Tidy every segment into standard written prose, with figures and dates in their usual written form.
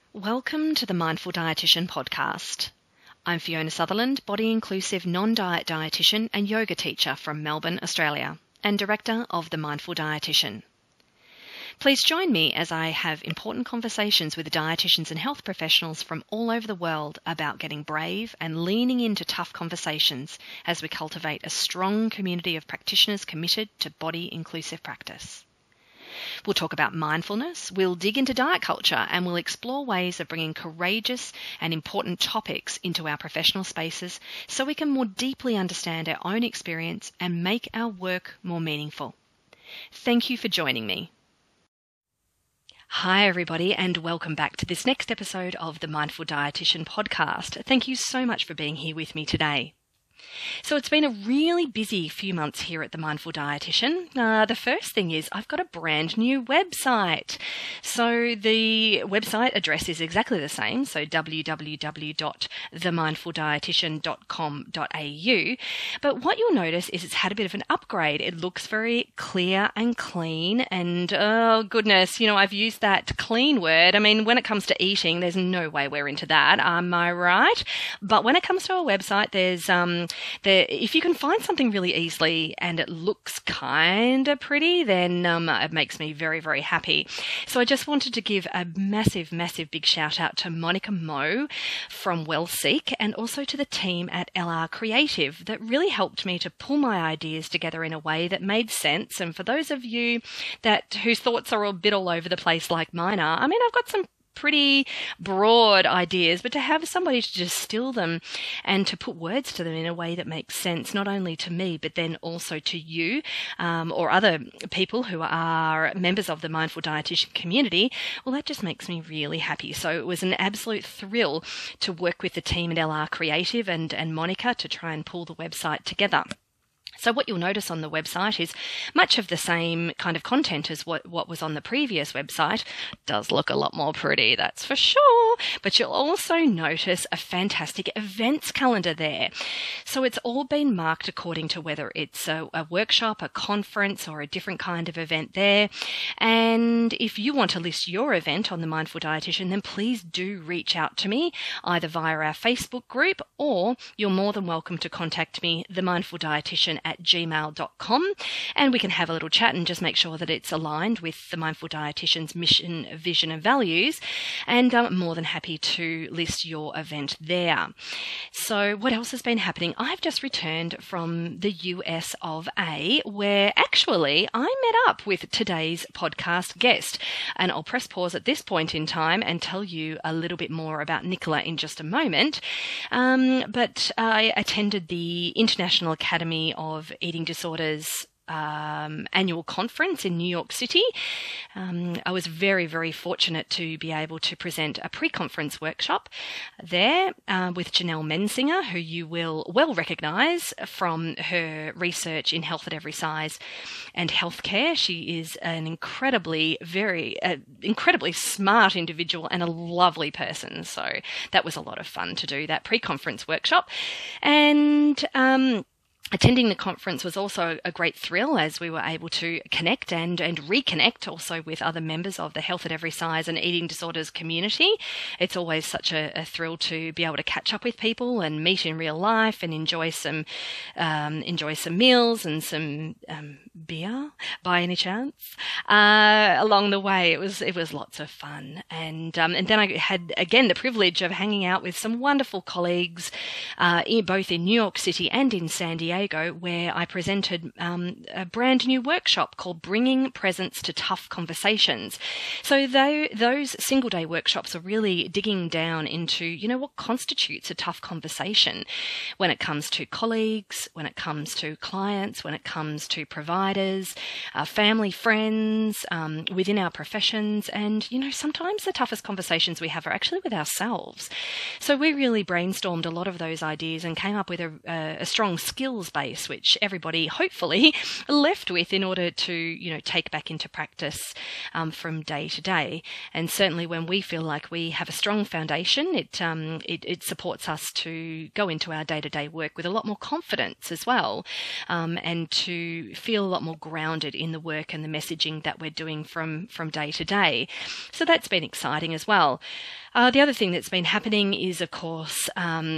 Welcome to the Mindful Dietitian podcast. I'm Fiona Sutherland, body-inclusive non-diet dietitian and yoga teacher from Melbourne, Australia, and director of the Mindful Dietitian. Please join me as I have important conversations with dietitians and health professionals from all over the world about getting brave and leaning into tough conversations as we cultivate a strong community of practitioners committed to body-inclusive practice. We'll talk about mindfulness, we'll dig into diet culture, and we'll explore ways of bringing courageous and important topics into our professional spaces so we can more deeply understand our own experience and make our work more meaningful. Thank you for joining me. Hi everybody, and welcome back to this next episode of the Mindful Dietitian podcast. Thank you so much for being here with me today. So it's been a really busy few months here at the Mindful Dietitian. The first thing is I've got a brand new website. So the website address is exactly the same, so www.themindfuldietitian.com.au. But what you'll notice is it's had a bit of an upgrade. It looks very clear and clean, and oh goodness, I've used that clean word. I mean, when it comes to eating, there's no way we're into that, am I right? But when it comes to our website, there's if you can find something really easily and it looks kind of pretty, then it makes me very, very happy. So I just wanted to give a massive, massive big shout out to Monica Moe from Wellseek and also to the team at LR Creative that really helped me to pull my ideas together in a way that made sense. And for those of you whose thoughts are a bit all over the place like mine are, I've got some pretty broad ideas, but to have somebody to distill them and to put words to them in a way that makes sense, not only to me, but then also to you or other people who are members of the Mindful Dietitian community, well, that just makes me really happy. So it was an absolute thrill to work with the team at LR Creative and Monica to try and pull the website together. So what you'll notice on the website is much of the same kind of content as what was on the previous website. Does look a lot more pretty, that's for sure. But you'll also notice a fantastic events calendar there. So it's all been marked according to whether it's a workshop, a conference, or a different kind of event there. And if you want to list your event on the Mindful Dietitian, then please do reach out to me, either via our Facebook group, or you're more than welcome to contact me, themindfuldietitian@gmail.com, and we can have a little chat and just make sure that it's aligned with the Mindful Dietitian's mission, vision and values, and I'm more than happy to list your event there. So what else has been happening? I've just returned from the US of A, where actually I met up with today's podcast guest, and I'll press pause at this point in time and tell you a little bit more about Nicola in just a moment. But I attended the International Academy of Eating Disorders annual conference in New York City. I was very, very fortunate to be able to present a pre-conference workshop there with Janelle Mensinger, who you will well recognise from her research in health at every size and healthcare. She is an incredibly smart individual and a lovely person. So that was a lot of fun to do that pre-conference workshop. And attending the conference was also a great thrill as we were able to connect and reconnect also with other members of the Health at Every Size and Eating Disorders community. It's always such a thrill to be able to catch up with people and meet in real life and enjoy some meals and some beer by any chance along the way. It was lots of fun, and then I had again the privilege of hanging out with some wonderful colleagues both in New York City and in San Diego, where I presented a brand new workshop called Bringing Presence to Tough Conversations. So those single day workshops are really digging down into, what constitutes a tough conversation when it comes to colleagues, when it comes to clients, when it comes to providers, family, friends, within our professions. And, sometimes the toughest conversations we have are actually with ourselves. So we really brainstormed a lot of those ideas and came up with a strong skills skills base, which everybody hopefully left with in order to, take back into practice from day to day. And certainly when we feel like we have a strong foundation, it supports us to go into our day-to-day work with a lot more confidence as well, and to feel a lot more grounded in the work and the messaging that we're doing from day to day. So that's been exciting as well. The other thing that's been happening is, of course,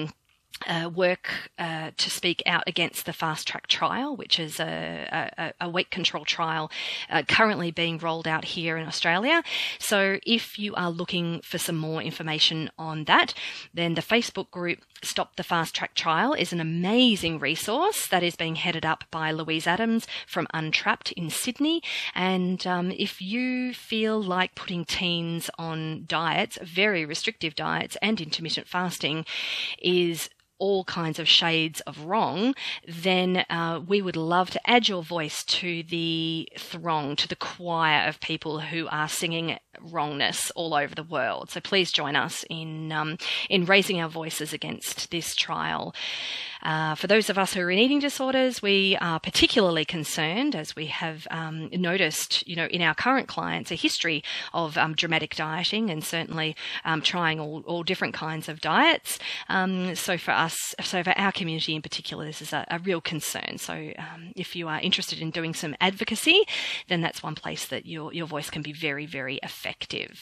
work to speak out against the fast track trial, which is a weight control trial currently being rolled out here in Australia. So if you are looking for some more information on that, then the Facebook group Stop the Fast Track Trial is an amazing resource that is being headed up by Louise Adams from Untrapped in Sydney. And if you feel like putting teens on diets, very restrictive diets and intermittent fasting is all kinds of shades of wrong, then we would love to add your voice to the throng, to the choir of people who are singing wrongness all over the world. So please join us in raising our voices against this trial. For those of us who are in eating disorders, we are particularly concerned, as we have noticed, in our current clients, a history of dramatic dieting and certainly trying all different kinds of diets. So for our community in particular, this is a real concern. So if you are interested in doing some advocacy, then that's one place that your voice can be very, very effective.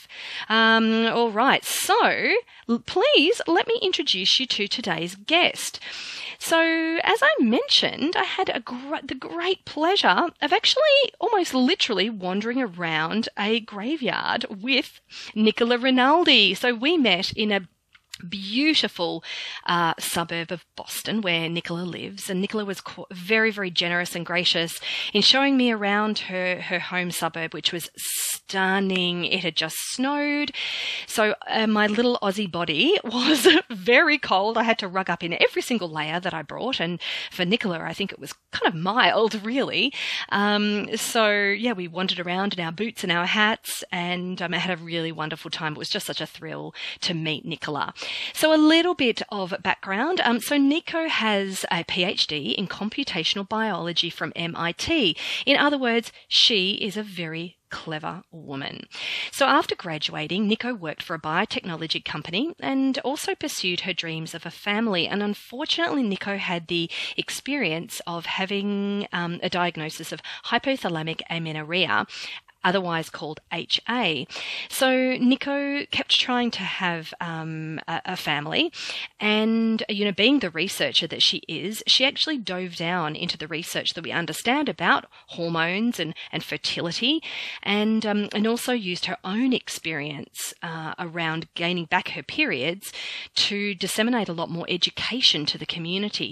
All right. So please let me introduce you to today's guest. So, as I mentioned, I had the great pleasure of actually almost literally wandering around a graveyard with Nicola Rinaldi. So we met in a beautiful suburb of Boston where Nicola lives, and Nicola was very, very generous and gracious in showing me around her home suburb, which was stunning. It had just snowed, so my little Aussie body was very cold. I had to rug up in every single layer that I brought, and for Nicola I think it was kind of mild, really. So yeah, we wandered around in our boots and our hats, and I had a really wonderful time. It was just such a thrill to meet Nicola. So a little bit of background. So Nico has a PhD in computational biology from MIT. In other words, she is a very clever woman. So after graduating, Nico worked for a biotechnology company and also pursued her dreams of a family. And unfortunately, Nico had the experience of having a diagnosis of hypothalamic amenorrhea, otherwise called HA. So Nico kept trying to have a family, and being the researcher that she is, she actually dove down into the research that we understand about hormones and fertility, and also used her own experience around gaining back her periods to disseminate a lot more education to the community.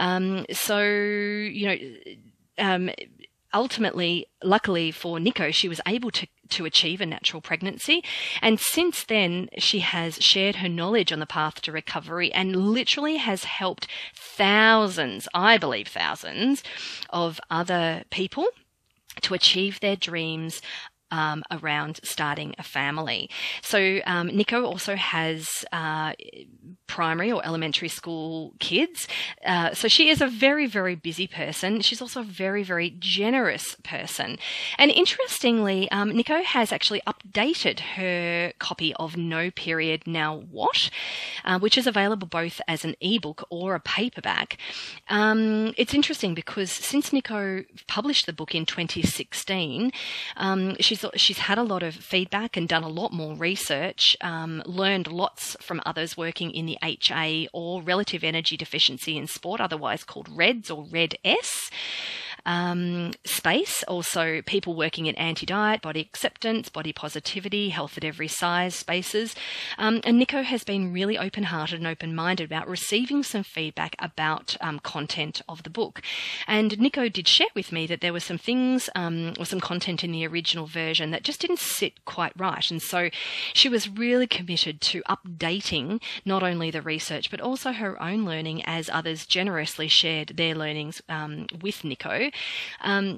Ultimately, luckily for Nico, she was able to achieve a natural pregnancy. And since then, she has shared her knowledge on the path to recovery and literally has helped thousands, I believe thousands, of other people to achieve their dreams around starting a family. So Nico also has primary or elementary school kids. So she is a very, very busy person. She's also a very, very generous person. And interestingly, Nico has actually updated her copy of No Period Now What, which is available both as an ebook or a paperback. It's interesting because since Nico published the book in 2016, she's had a lot of feedback and done a lot more research, learned lots from others working in the HA or relative energy deficiency in sport, otherwise called REDS or RED-S space. Also people working in anti-diet, body acceptance, body positivity, health at every size spaces. And Nico has been really open-hearted and open-minded about receiving some feedback about content of the book. And Nico did share with me that there were some things or some content in the original version that just didn't sit quite right. And so she was really committed to updating not only the research, but also her own learning as others generously shared their learnings with Nico.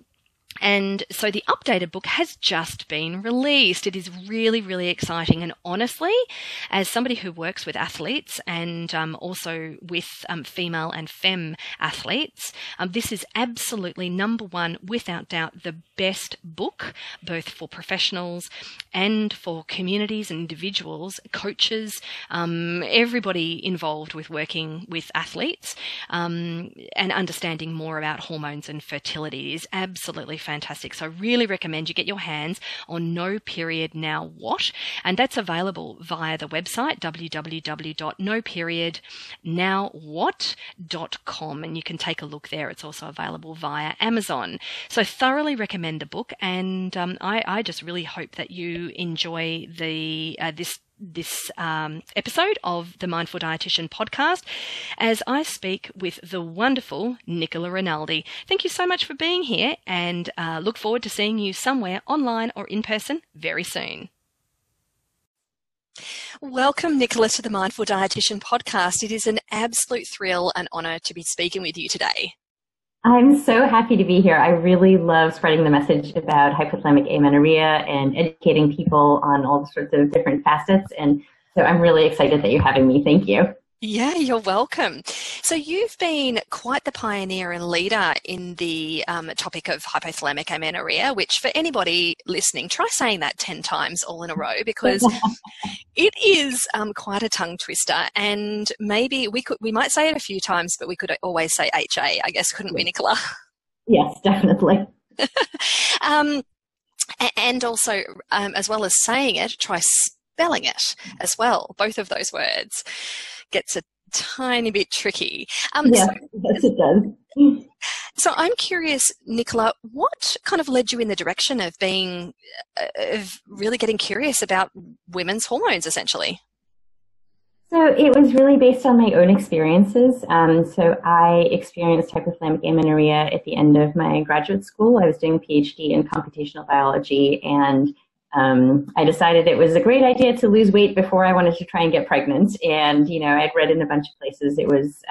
And so the updated book has just been released. It is really, really exciting. And honestly, as somebody who works with athletes and also with female and femme athletes, this is absolutely number one, without doubt, the best book, both for professionals and for communities and individuals, coaches, everybody involved with working with athletes and understanding more about hormones and fertility is absolutely fantastic. So I really recommend you get your hands on No Period Now What, and that's available via the website www.noperiodnowwhat.com, and you can take a look there. It's also available via Amazon. So thoroughly recommend the book, and I just really hope that you enjoy the this episode of the Mindful Dietitian podcast as I speak with the wonderful Nicola Rinaldi. Thank you so much for being here, and look forward to seeing you somewhere online or in person very soon. Welcome, Nicola, to the Mindful Dietitian podcast. It is an absolute thrill and honour to be speaking with you today. I'm so happy to be here. I really love spreading the message about hypothalamic amenorrhea and educating people on all sorts of different facets. And so I'm really excited that you're having me. Thank you. Yeah, you're welcome. So you've been quite the pioneer and leader in the topic of hypothalamic amenorrhea, which for anybody listening, try saying that 10 times all in a row, because it is quite a tongue twister. And maybe we might say it a few times, but we could always say HA, I guess, couldn't we, Nicola? Yes, definitely. And also, as well as saying it, try spelling it as well. Both of those words gets a tiny bit tricky. Yes, it does. So I'm curious, Nicola, what kind of led you in the direction of really getting curious about women's hormones, essentially? So it was really based on my own experiences. So I experienced hypothalamic amenorrhea at the end of my graduate school. I was doing a PhD in computational biology, and I decided it was a great idea to lose weight before I wanted to try and get pregnant. And, I'd read in a bunch of places it was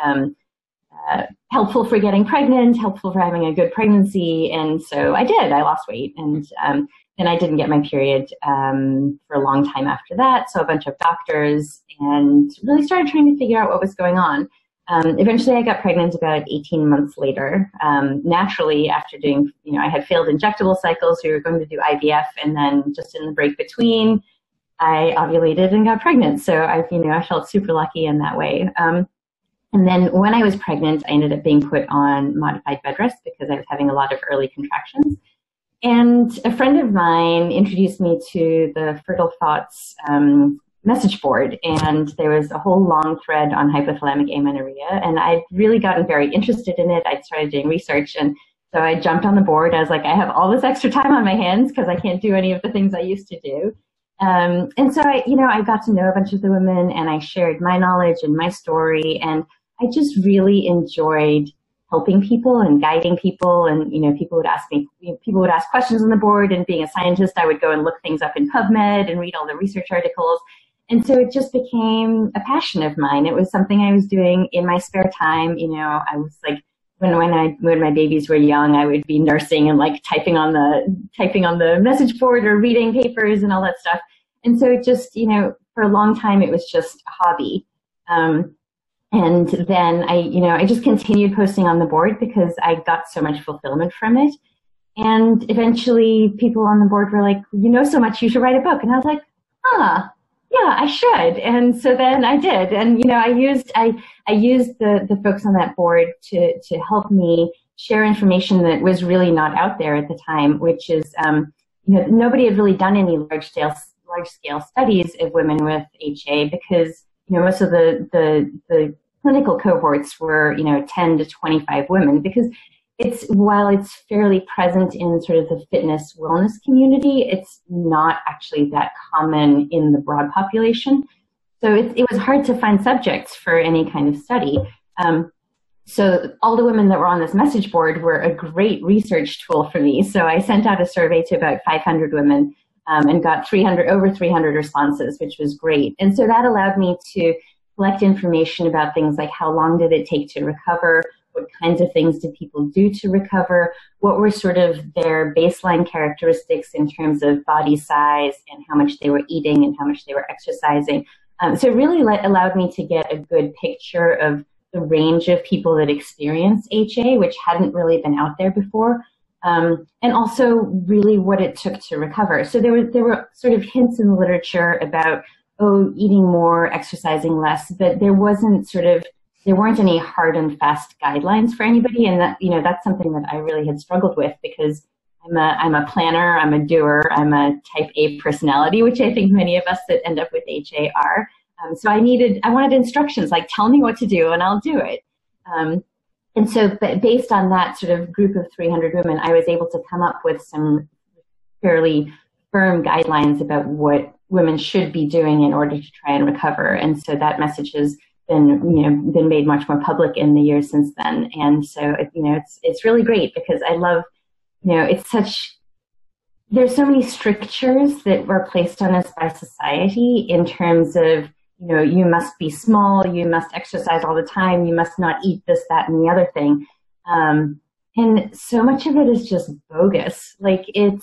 helpful for getting pregnant, helpful for having a good pregnancy. And so I did. I lost weight. And then I didn't get my period for a long time after that. So a bunch of doctors, and really started trying to figure out what was going on. Eventually I got pregnant about 18 months later. Naturally, after doing, I had failed injectable cycles. We were going to do IVF, and then just in the break between, I ovulated and got pregnant. So I felt super lucky in that way. And then when I was pregnant, I ended up being put on modified bed rest because I was having a lot of early contractions. And a friend of mine introduced me to the Fertile Thoughts message board, and there was a whole long thread on hypothalamic amenorrhea, and I'd really gotten very interested in it. I'd started doing research, and so I jumped on the board. I was like, I have all this extra time on my hands because I can't do any of the things I used to do. And so I got to know a bunch of the women, and I shared my knowledge and my story, and I just really enjoyed helping people and guiding people. And, people would ask questions on the board, and being a scientist, I would go and look things up in PubMed and read all the research articles. And so it just became a passion of mine. It was something I was doing in my spare time. I was like, when my babies were young, I would be nursing and like typing on the message board or reading papers and all that stuff. And so it just, for a long time, it was just a hobby. And then I just continued posting on the board because I got so much fulfillment from it. And eventually people on the board were like, so much, you should write a book. And I was like, yeah, I should. And so then I did. And, I used the folks on that board to help me share information that was really not out there at the time, which is, nobody had really done any large scale studies of women with HA because, most of the clinical cohorts were, 10 to 25 women, because while it's fairly present in sort of the fitness wellness community, it's not actually that common in the broad population. So it was hard to find subjects for any kind of study. So all the women that were on this message board were a great research tool for me. So I sent out a survey to about 500 women and got over 300 responses, which was great. And so that allowed me to collect information about things like how long did it take to recover, What kinds of things did people do to recover? What were sort of their baseline characteristics in terms of body size and how much they were eating and how much they were exercising? So it really allowed me to get a good picture of the range of people that experience HA, which hadn't really been out there before. And also really what it took to recover. So there were sort of hints in the literature about, eating more, exercising less, but there weren't any hard and fast guidelines for anybody. And that, that's something that I really had struggled with because I'm a planner, I'm a doer, I'm a type A personality, which I think many of us that end up with HA are. So I wanted instructions, like tell me what to do and I'll do it. And so based on that sort of group of 300 women, I was able to come up with some fairly firm guidelines about what women should be doing in order to try and recover. And so that message has been made much more public in the years since then. And so, it's really great because I love, there's so many strictures that were placed on us by society in terms of, you must be small, you must exercise all the time, you must not eat this, that, and the other thing. And so much of it is just bogus. Like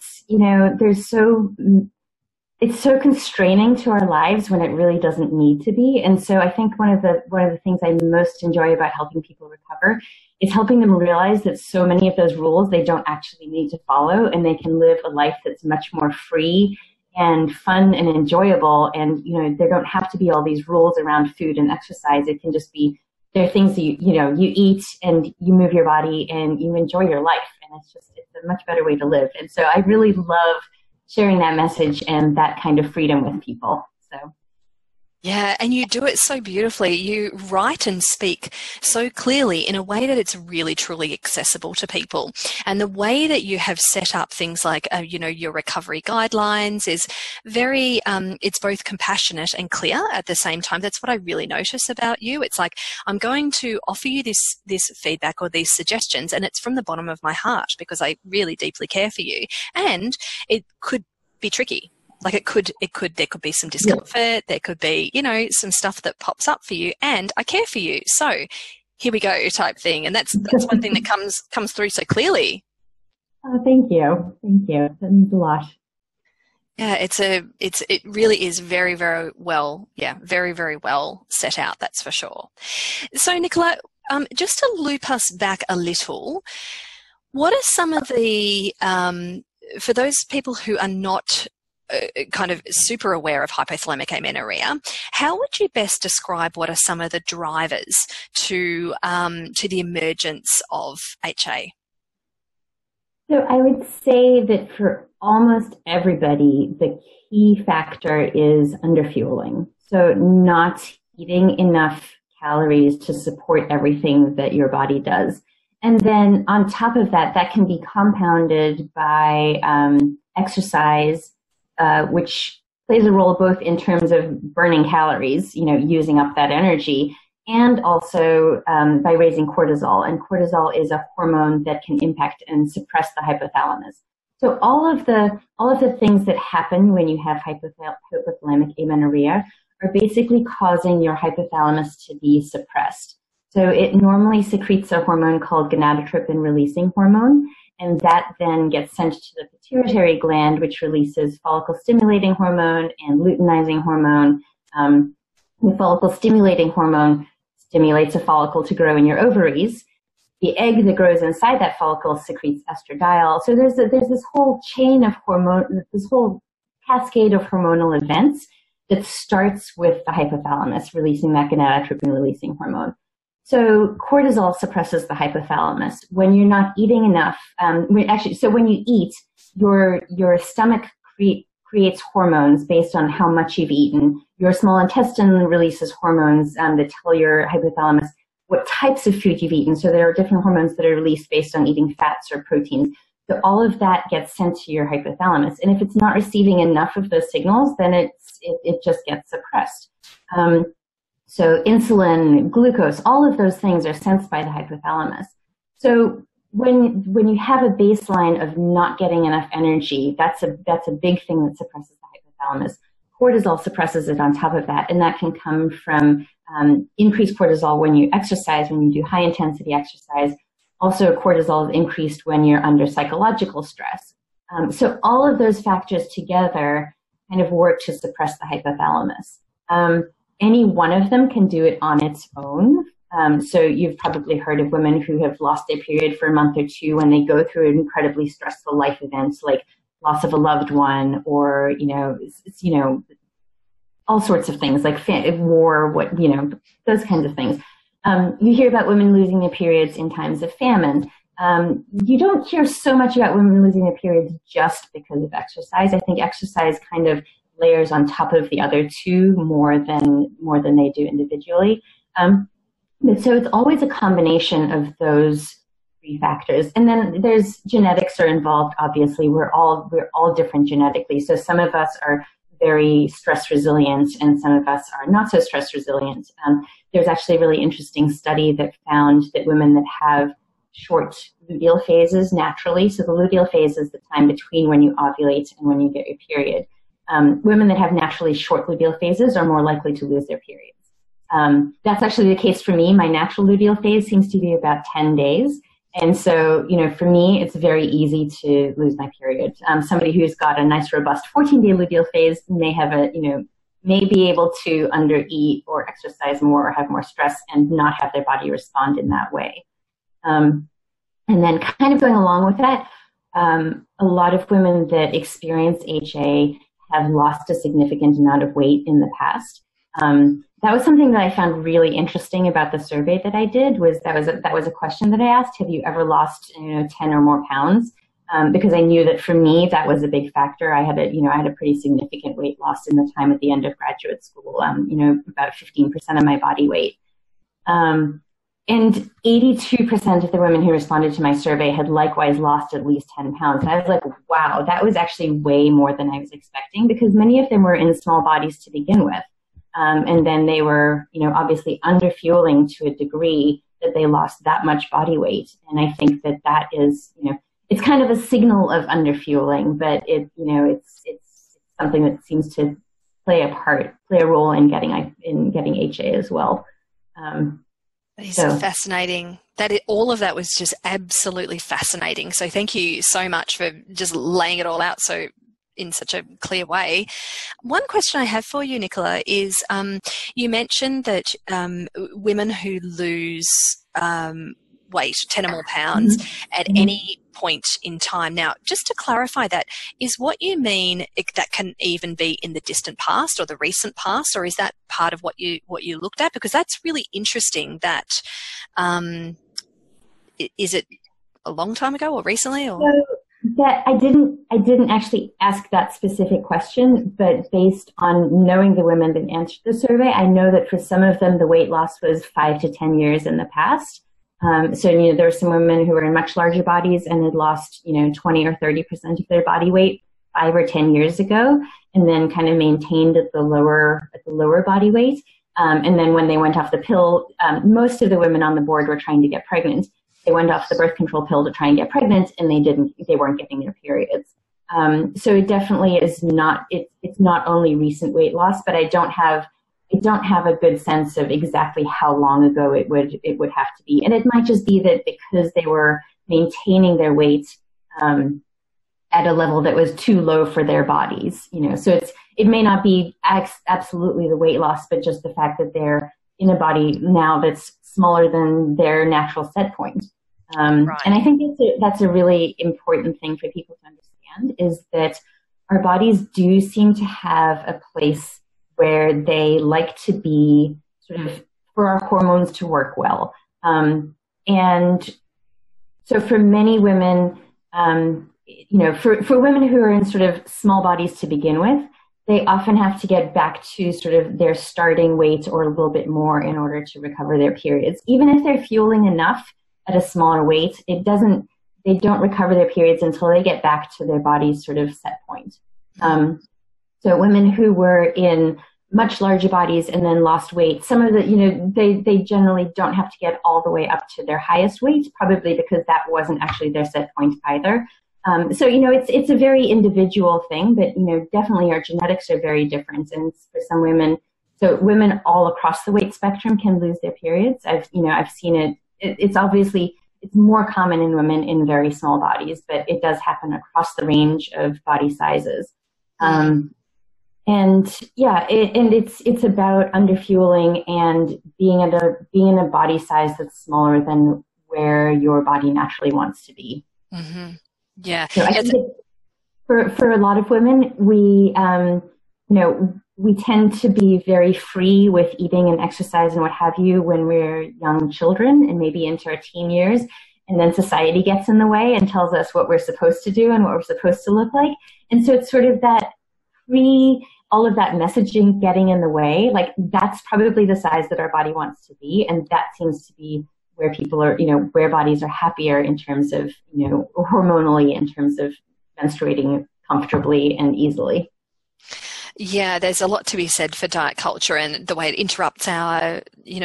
it's so constraining to our lives when it really doesn't need to be. And so I think one of the things I most enjoy about helping people recover is helping them realize that so many of those rules they don't actually need to follow, and they can live a life that's much more free and fun and enjoyable. And, there don't have to be all these rules around food and exercise. It can just be, there are things that you eat and you move your body and you enjoy your life. And it's a much better way to live. And so I really love sharing that message and that kind of freedom with people. So. Yeah, and you do it so beautifully. You write and speak so clearly in a way that it's really, truly accessible to people. And the way that you have set up things like, your recovery guidelines is very, it's both compassionate and clear at the same time. That's what I really notice about you. It's like, I'm going to offer you this feedback or these suggestions, and it's from the bottom of my heart because I really deeply care for you. And it could be tricky. Like there could be some discomfort, there could be, some stuff that pops up for you, and I care for you. So here we go type thing. And that's one thing that comes through so clearly. Oh, thank you. Thank you. That means a lot. Yeah, it really is very, very well, very, very well set out. That's for sure. So Nicola, just to loop us back a little, what are some of the, for those people who are not kind of super aware of hypothalamic amenorrhea, how would you best describe what are some of the drivers to the emergence of HA? So I would say that for almost everybody, the key factor is underfueling. So not eating enough calories to support everything that your body does. And then on top of that, that can be compounded by exercise, which plays a role both in terms of burning calories, using up that energy, and also by raising cortisol. And cortisol is a hormone that can impact and suppress the hypothalamus. So all of the things that happen when you have hypothalamic amenorrhea are basically causing your hypothalamus to be suppressed. So it normally secretes a hormone called gonadotropin-releasing hormone, and that then gets sent to the pituitary gland, which releases follicle-stimulating hormone and luteinizing hormone. The follicle-stimulating hormone stimulates a follicle to grow in your ovaries. The egg that grows inside that follicle secretes estradiol. So there's this whole chain of hormone, this whole cascade of hormonal events that starts with the hypothalamus releasing that gonadotropin-releasing hormone. So cortisol suppresses the hypothalamus. When you're not eating enough, when you eat, your stomach creates hormones based on how much you've eaten. Your small intestine releases hormones that tell your hypothalamus what types of food you've eaten. So there are different hormones that are released based on eating fats or proteins. So all of that gets sent to your hypothalamus. And if it's not receiving enough of those signals, then it just gets suppressed. So insulin, glucose, all of those things are sensed by the hypothalamus. So when you have a baseline of not getting enough energy, that's a big thing that suppresses the hypothalamus. Cortisol suppresses it on top of that, and that can come from increased cortisol when you exercise, when you do high intensity exercise. Also, cortisol is increased when you're under psychological stress. So all of those factors together kind of work to suppress the hypothalamus. Any one of them can do it on its own. So you've probably heard of women who have lost their period for a month or two when they go through an incredibly stressful life events like loss of a loved one, or all sorts of things like war, those kinds of things. You hear about women losing their periods in times of famine. You don't hear so much about women losing their periods just because of exercise. I think exercise kind of layers on top of the other two more than they do individually. So it's always a combination of those three factors. And then there's genetics are involved, obviously. We're all different genetically. So some of us are very stress resilient and some of us are not so stress resilient. There's actually a really interesting study that found that women that have short luteal phases naturally, so the luteal phase is the time between when you ovulate and when you get your period. Women that have naturally short luteal phases are more likely to lose their periods. That's actually the case for me. My natural luteal phase seems to be about 10 days. And so, for me, it's very easy to lose my period. Somebody who's got a nice, robust 14-day luteal phase may be able to undereat or exercise more or have more stress and not have their body respond in that way. And then kind of going along with that, a lot of women that experience HA have lost a significant amount of weight in the past. That was something that I found really interesting about the survey that I did. That was a question that I asked: have you ever lost 10 or more pounds? Because I knew that for me that was a big factor. I had a pretty significant weight loss in the time at the end of graduate school. About 15% of my body weight. And 82% of the women who responded to my survey had likewise lost at least 10 pounds. And I was like, wow, that was actually way more than I was expecting, because many of them were in small bodies to begin with. And then they were, obviously underfueling to a degree that they lost that much body weight. And I think that is, it's kind of a signal of underfueling, but it's something that seems to play a role in getting HA as well. That is fascinating. All of that was just absolutely fascinating. So thank you so much for just laying it all out in such a clear way. One question I have for you, Nicola, is you mentioned that women who lose weight, 10 or more pounds, at any point in time. Now, just to clarify that, is what you mean that can even be in the distant past or the recent past, or is that part of what you looked at? Because that's really interesting. That is it a long time ago or recently? Or? That I didn't actually ask that specific question, but based on knowing the women that answered the survey, I know that for some of them the weight loss was 5 to 10 years in the past. So there were some women who were in much larger bodies and had lost 20 or 30% of their body weight 5 or 10 years ago, and then kind of maintained at the lower body weight. And then when they went off the pill, most of the women on the board were trying to get pregnant. They went off the birth control pill to try and get pregnant, and they weren't getting their periods. So it definitely is not, it's not only recent weight loss, but I don't have a good sense of exactly how long ago it would have to be. And it might just be that because they were maintaining their weight, at a level that was too low for their bodies, so it may not be absolutely the weight loss, but just the fact that they're in a body now that's smaller than their natural set point. Right. And I think that's a really important thing for people to understand, is that our bodies do seem to have a place where they like to be, sort of, for our hormones to work well. And so for many women, for women who are in sort of small bodies to begin with, they often have to get back to sort of their starting weight or a little bit more in order to recover their periods. Even if they're fueling enough at a smaller weight, they don't recover their periods until they get back to their body's sort of set point. So women who were in much larger bodies and then lost weight, some of the, they generally don't have to get all the way up to their highest weight, probably because that wasn't actually their set point either. So, it's a very individual thing, but, definitely our genetics are very different. And for some women, So women all across the weight spectrum can lose their periods. I've seen it. It's obviously, it's more common in women in very small bodies, but it does happen across the range of body sizes. It's about underfueling and being in a body size that's smaller than where your body naturally wants to be. Mm-hmm. Yeah. So I think for a lot of women, we tend to be very free with eating and exercise and what have you when we're young children and maybe into our teen years. And then society gets in the way and tells us what we're supposed to do and what we're supposed to look like. And so it's sort of that all of that messaging getting in the way, like that's probably the size that our body wants to be. And that seems to be where people are, where bodies are happier in terms of, hormonally, in terms of menstruating comfortably and easily. Yeah, there's a lot to be said for diet culture and the way it interrupts our,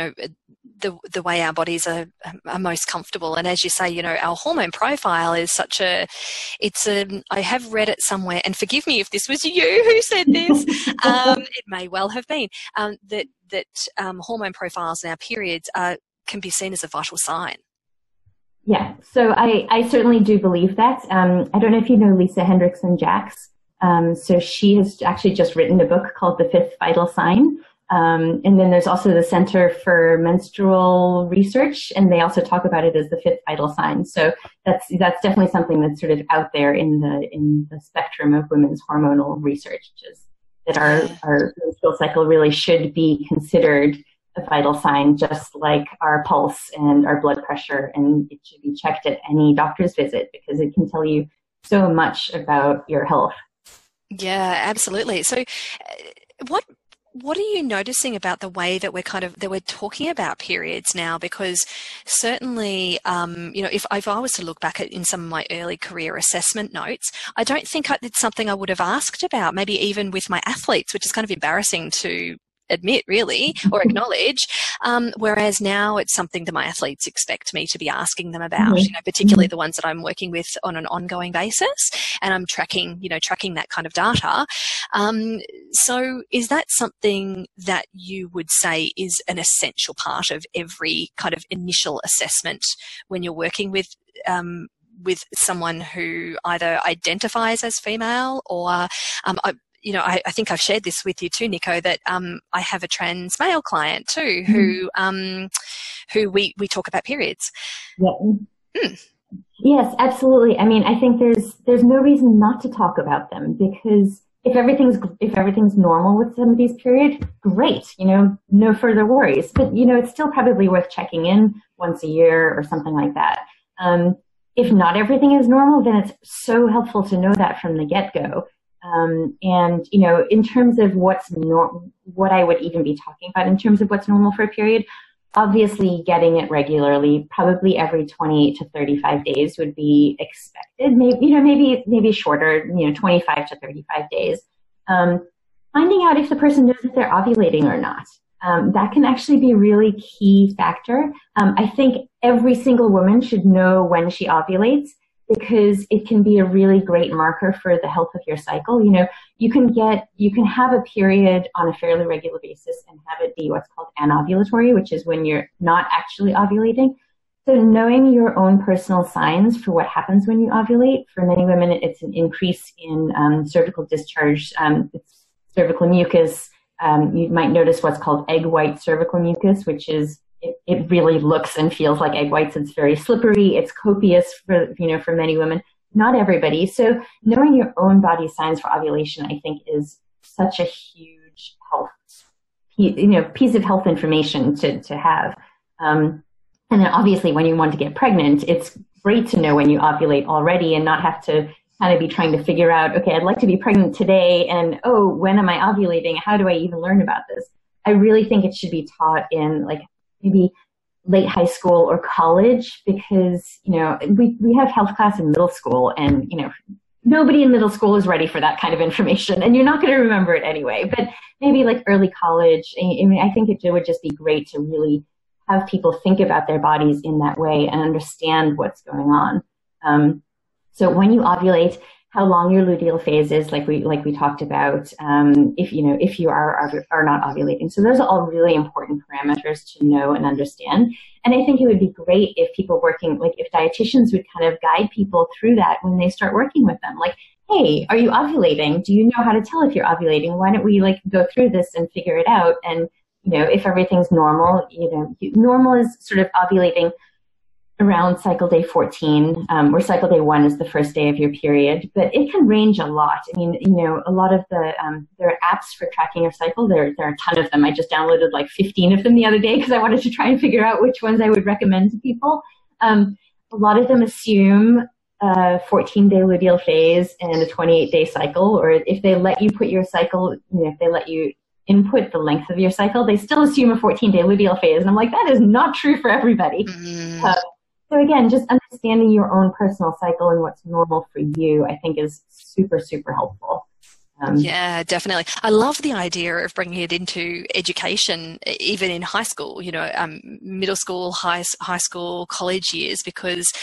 the way our bodies are most comfortable. And as you say, our hormone profile is I have read it somewhere, and forgive me if this was you who said this, it may well have been, that hormone profiles in our periods can be seen as a vital sign. Yeah, so I certainly do believe that. I don't know if you know Lisa Hendrickson-Jacks. So she has actually just written a book called The Fifth Vital Sign. And then there's also the Center for Menstrual Research, and they also talk about it as the fifth vital sign. So that's definitely something that's sort of out there in the spectrum of women's hormonal research, that our menstrual cycle really should be considered a vital sign, just like our pulse and our blood pressure, and it should be checked at any doctor's visit because it can tell you so much about your health. Yeah, absolutely. So what are you noticing about the way that we're talking about periods now? Because certainly, if I was to look back in some of my early career assessment notes, I don't think it's something I would have asked about, maybe even with my athletes, which is kind of embarrassing to admit really or acknowledge, whereas now it's something that my athletes expect me to be asking them about, particularly the ones that I'm working with on an ongoing basis, and I'm tracking that kind of data. So is that something that you would say is an essential part of every kind of initial assessment when you're working with someone who either identifies as female or I think I've shared this with you too, Nico, that I have a trans male client too who we talk about periods. Yeah. Yes, absolutely. I mean, I think there's no reason not to talk about them, because if everything's normal with somebody's period, great, no further worries. But it's still probably worth checking in once a year or something like that. If not everything is normal, then it's so helpful to know that from the get-go. In terms of what I would even be talking about in terms of what's normal for a period, obviously getting it regularly, probably every 28 to 35 days would be expected. Maybe shorter, 25 to 35 days. Finding out if the person knows if they're ovulating or not. That can actually be a really key factor. I think every single woman should know when she ovulates, because it can be a really great marker for the health of your cycle. You can have a period on a fairly regular basis and have it be what's called anovulatory, which is when you're not actually ovulating. So knowing your own personal signs for what happens when you ovulate, for many women, it's an increase in cervical discharge, it's cervical mucus. You might notice what's called egg white cervical mucus, which is it really looks and feels like egg whites. It's very slippery. It's copious for many women, not everybody. So knowing your own body signs for ovulation, I think, is such a huge piece of health information to have. And then obviously when you want to get pregnant, it's great to know when you ovulate already and not have to kind of be trying to figure out, okay, I'd like to be pregnant today. And, when am I ovulating? How do I even learn about this? I really think it should be taught in maybe late high school or college, because, we have health class in middle school, and, nobody in middle school is ready for that kind of information, and you're not going to remember it anyway. But maybe early college, I think it would just be great to really have people think about their bodies in that way and understand what's going on. So when you ovulate, how long your luteal phase is, like we talked about, if you are not ovulating. So those are all really important parameters to know and understand. And I think it would be great if people working, like if dietitians would kind of guide people through that when they start working with them. Like, hey, are you ovulating? Do you know how to tell if you're ovulating? Why don't we like go through this and figure it out? And if everything's normal, normal is sort of ovulating around cycle day 14, or cycle day 1 is the first day of your period, but it can range a lot. I mean, a lot of there are apps for tracking your cycle. There are a ton of them. I just downloaded like 15 of them the other day because I wanted to try and figure out which ones I would recommend to people. A lot of them assume a 14-day luteal phase and a 28-day cycle, or if they let you put your cycle, if they let you input the length of your cycle, they still assume a 14-day luteal phase. And I'm like, that is not true for everybody. So again, just understanding your own personal cycle and what's normal for you, I think is super, super helpful. Yeah, definitely. I love the idea of bringing it into education, even in high school, middle school, high school, college years, because,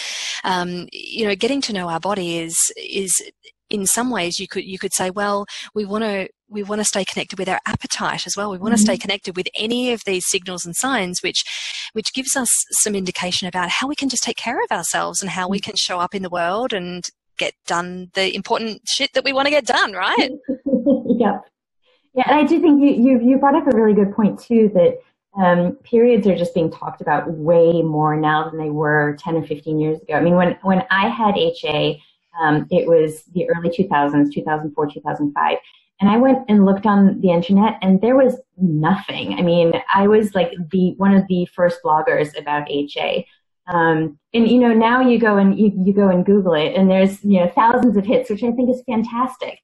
getting to know our body is in some ways you could say, well, we want to stay connected with our appetite as well. We want to stay connected with any of these signals and signs, which gives us some indication about how we can just take care of ourselves and how we can show up in the world and get done the important shit that we want to get done, right? Yeah. Yeah, and I do think you brought up a really good point too, that periods are just being talked about way more now than they were 10 or 15 years ago. I mean, when I had HA, it was the early 2000s, 2004, 2005. And I went and looked on the internet and there was nothing. I mean, I was like one of the first bloggers about HA. And now you go and Google it and there's, thousands of hits, which I think is fantastic.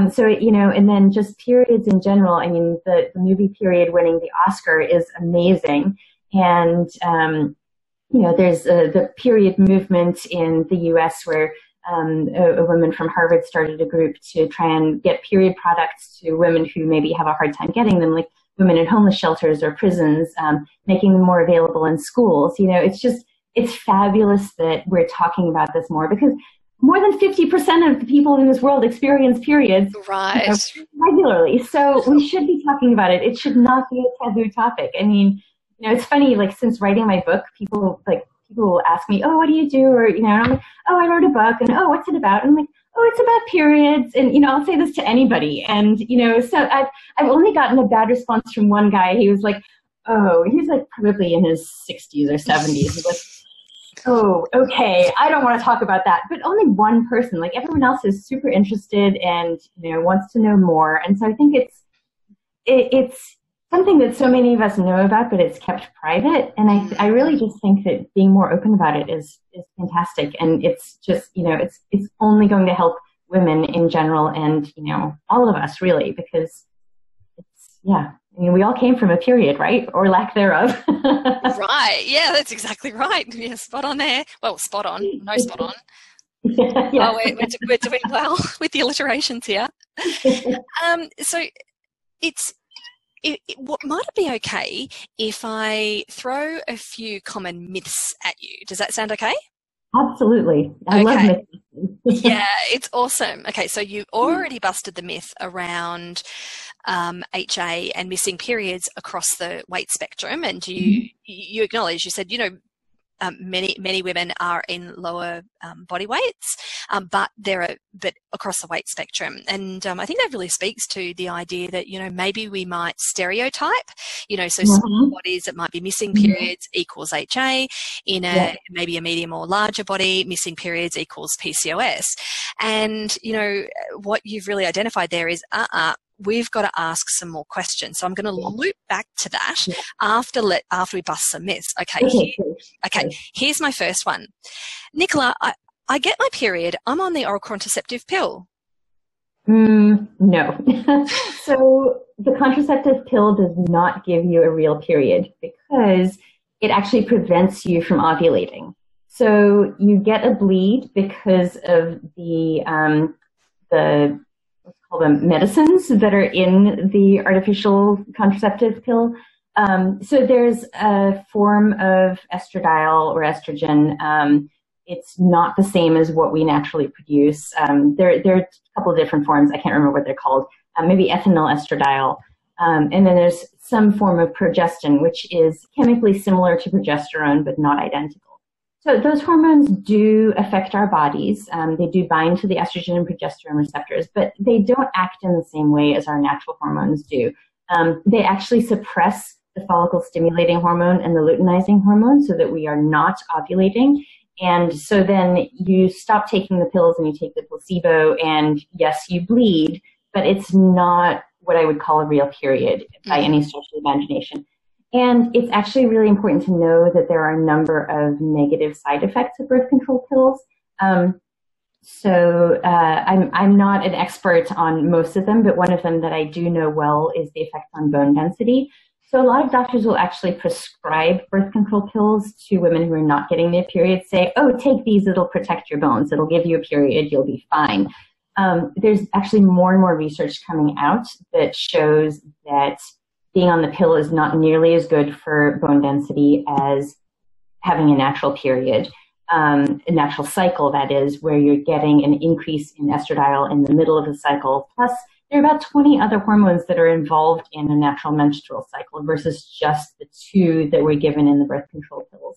And then just periods in general. I mean, the movie Period winning the Oscar is amazing. And, there's the period movement in the US where a woman from Harvard started a group to try and get period products to women who maybe have a hard time getting them, like women in homeless shelters or prisons, making them more available in schools. It's fabulous that we're talking about this more because more than 50% of the people in this world experience periods regularly. So we should be talking about it. It should not be a taboo topic. I mean, it's funny, like since writing my book, people will ask me, oh, what do you do? Or, and I'm like, oh, I wrote a book. And, oh, what's it about? And I'm like, oh, it's about periods. And, I'll say this to anybody. And, so I've only gotten a bad response from one guy. He was like, oh, he's like probably in his 60s or 70s. He's like, oh, okay, I don't want to talk about that. But only one person, like everyone else is super interested and, wants to know more. And so I think it's something that so many of us know about, but it's kept private. And I really just think that being more open about it is fantastic. And it's just, it's only going to help women in general and, all of us really, because we all came from a period, right? Or lack thereof. Right. Yeah, that's exactly right. Yeah, spot on there. Well, spot on. No spot on. Yeah. Oh, we're doing well with the alliterations here. So might it be okay if I throw a few common myths at you? Does that sound okay? Absolutely. I love myths. Yeah, it's awesome. Okay, so you already busted the myth around HA and missing periods across the weight spectrum, and you acknowledge, you said, many women are in lower body weights, but across the weight spectrum. And I think that really speaks to the idea that, maybe we might stereotype, so small bodies that might be missing periods equals HA, in maybe a medium or larger body, missing periods equals PCOS. And, what you've really identified there is, we've got to ask some more questions. So I'm going to loop back to that after we bust some myths. Okay. Here's my first one. Nicola, I get my period. I'm on the oral contraceptive pill. No. So the contraceptive pill does not give you a real period because it actually prevents you from ovulating. So you get a bleed because of the medicines that are in the artificial contraceptive pill. So there's a form of estradiol or estrogen it's not the same as what we naturally produce. There are a couple of different forms. I can't remember what they're called. Maybe ethinyl estradiol. And then there's some form of progestin, which is chemically similar to progesterone, but not identical. So those hormones do affect our bodies. They do bind to the estrogen and progesterone receptors, but they don't act in the same way as our natural hormones do. They actually suppress the follicle-stimulating hormone and the luteinizing hormone so that we are not ovulating. And so then you stop taking the pills and you take the placebo, and yes, you bleed, but it's not what I would call a real period by any stretch of the imagination. And it's actually really important to know that there are a number of negative side effects of birth control pills. I'm not an expert on most of them, but one of them that I do know well is the effect on bone density. So a lot of doctors will actually prescribe birth control pills to women who are not getting their period, say, oh, take these, it'll protect your bones, it'll give you a period, you'll be fine. There's actually more and more research coming out that shows that being on the pill is not nearly as good for bone density as having a natural period, a natural cycle, that is, where you're getting an increase in estradiol in the middle of the cycle. Plus, there are about 20 other hormones that are involved in a natural menstrual cycle versus just the 2 that were given in the birth control pills.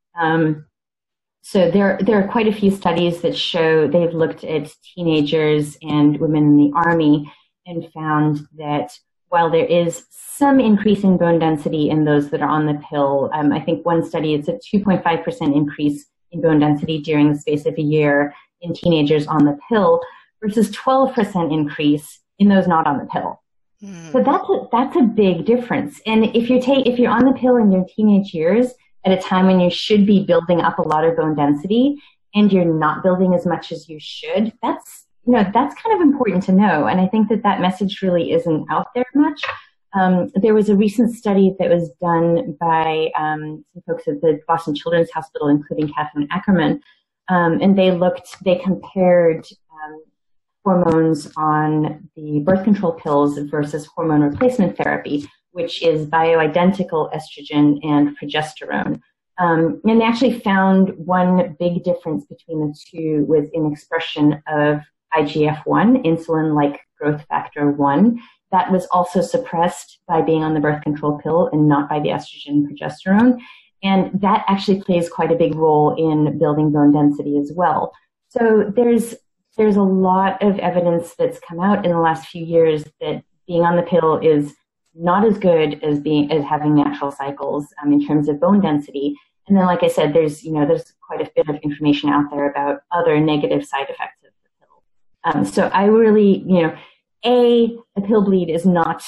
So there are quite a few studies that show they've looked at teenagers and women in the Army and found that while there is some increase in bone density in those that are on the pill, I think one study, it's a 2.5% increase in bone density during the space of a year in teenagers on the pill versus 12% increase in those not on the pill. So that's a big difference. And if you're on the pill in your teenage years at a time when you should be building up a lot of bone density and you're not building as much as you should, that's kind of important to know. And I think that message really isn't out there much. There was a recent study that was done by some folks at the Boston Children's Hospital, including Catherine Ackerman, and they compared hormones on the birth control pills versus hormone replacement therapy, which is bioidentical estrogen and progesterone. And they actually found one big difference between the two was in expression of IGF-1, insulin-like growth factor 1. That was also suppressed by being on the birth control pill and not by the estrogen and progesterone. And that actually plays quite a big role in building bone density as well. So there's a lot of evidence that's come out in the last few years that being on the pill is not as good as having natural cycles in terms of bone density. And then, like I said, there's quite a bit of information out there about other negative side effects of the pill. So I really, A, a pill bleed is not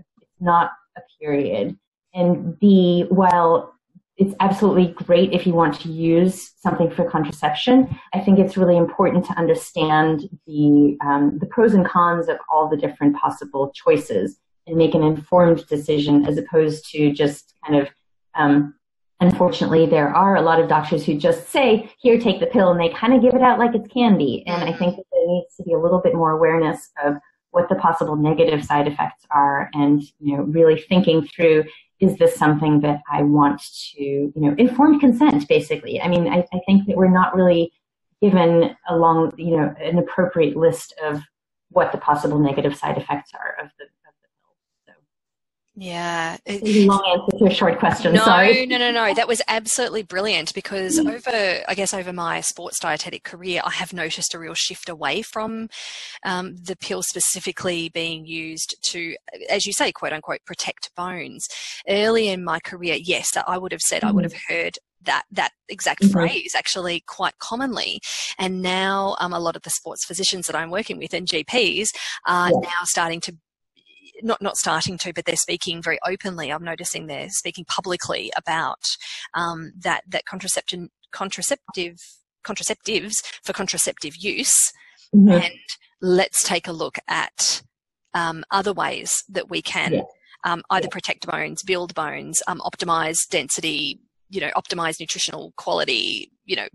a period, and B, while it's absolutely great if you want to use something for contraception, I think it's really important to understand the pros and cons of all the different possible choices and make an informed decision as opposed to just kind of, unfortunately, there are a lot of doctors who just say, here, take the pill, and they kind of give it out like it's candy. And I think that there needs to be a little bit more awareness of what the possible negative side effects are and, really thinking through, is this something that I want to, informed consent, basically. I mean, I think that we're not really given an appropriate list of what the possible negative side effects are of the pill. So. Yeah. Long answer to a short question, sorry. No. That was absolutely brilliant because over my sports dietetic career, I have noticed a real shift away from the pill specifically being used to, as you say, quote unquote, protect bones. Early in my career, yes, I would have said, I would have heard that exact phrase actually quite commonly. And now a lot of the sports physicians that I'm working with and GPs are now starting to, not starting to, but they're speaking very openly. I'm noticing they're speaking publicly about that contraceptives for contraceptive use. And let's take a look at other ways that we can either protect bones, build bones, optimize density, optimize nutritional quality,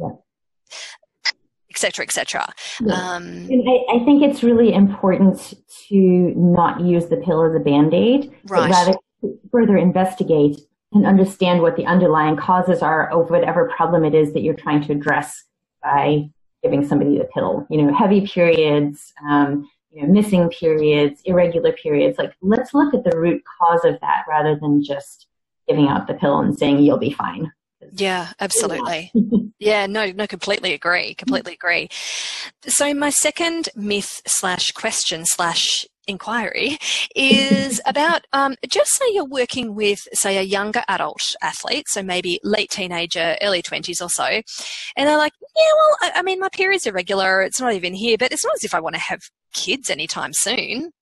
et cetera, et cetera. I think it's really important to not use the pill as a Band-Aid, but rather further investigate and understand what the underlying causes are of whatever problem it is that you're trying to address by giving somebody the pill. Heavy periods, missing periods, irregular periods. Like, let's look at the root cause of that rather than just giving out the pill and saying you'll be fine. Yeah, absolutely. Yeah, no, completely agree. Completely agree. So my second myth/question/inquiry is about just say you're working with, say, a younger adult athlete, so maybe late teenager, early 20s or so, and they're like, yeah, well, I mean, my period's irregular, it's not even here, but it's not as if I want to have kids anytime soon.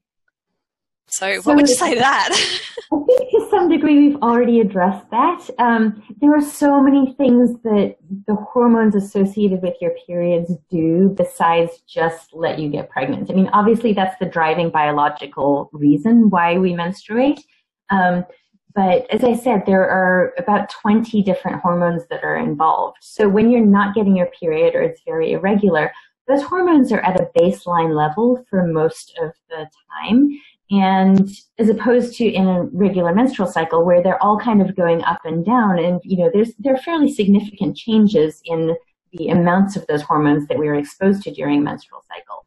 So what would you say to that? I think to some degree we've already addressed that. There are so many things that the hormones associated with your periods do besides just let you get pregnant. I mean, obviously that's the driving biological reason why we menstruate. But as I said, there are about 20 different hormones that are involved. So when you're not getting your period or it's very irregular, those hormones are at a baseline level for most of the time. And as opposed to in a regular menstrual cycle where they're all kind of going up and down, and there are fairly significant changes in the amounts of those hormones that we are exposed to during a menstrual cycle.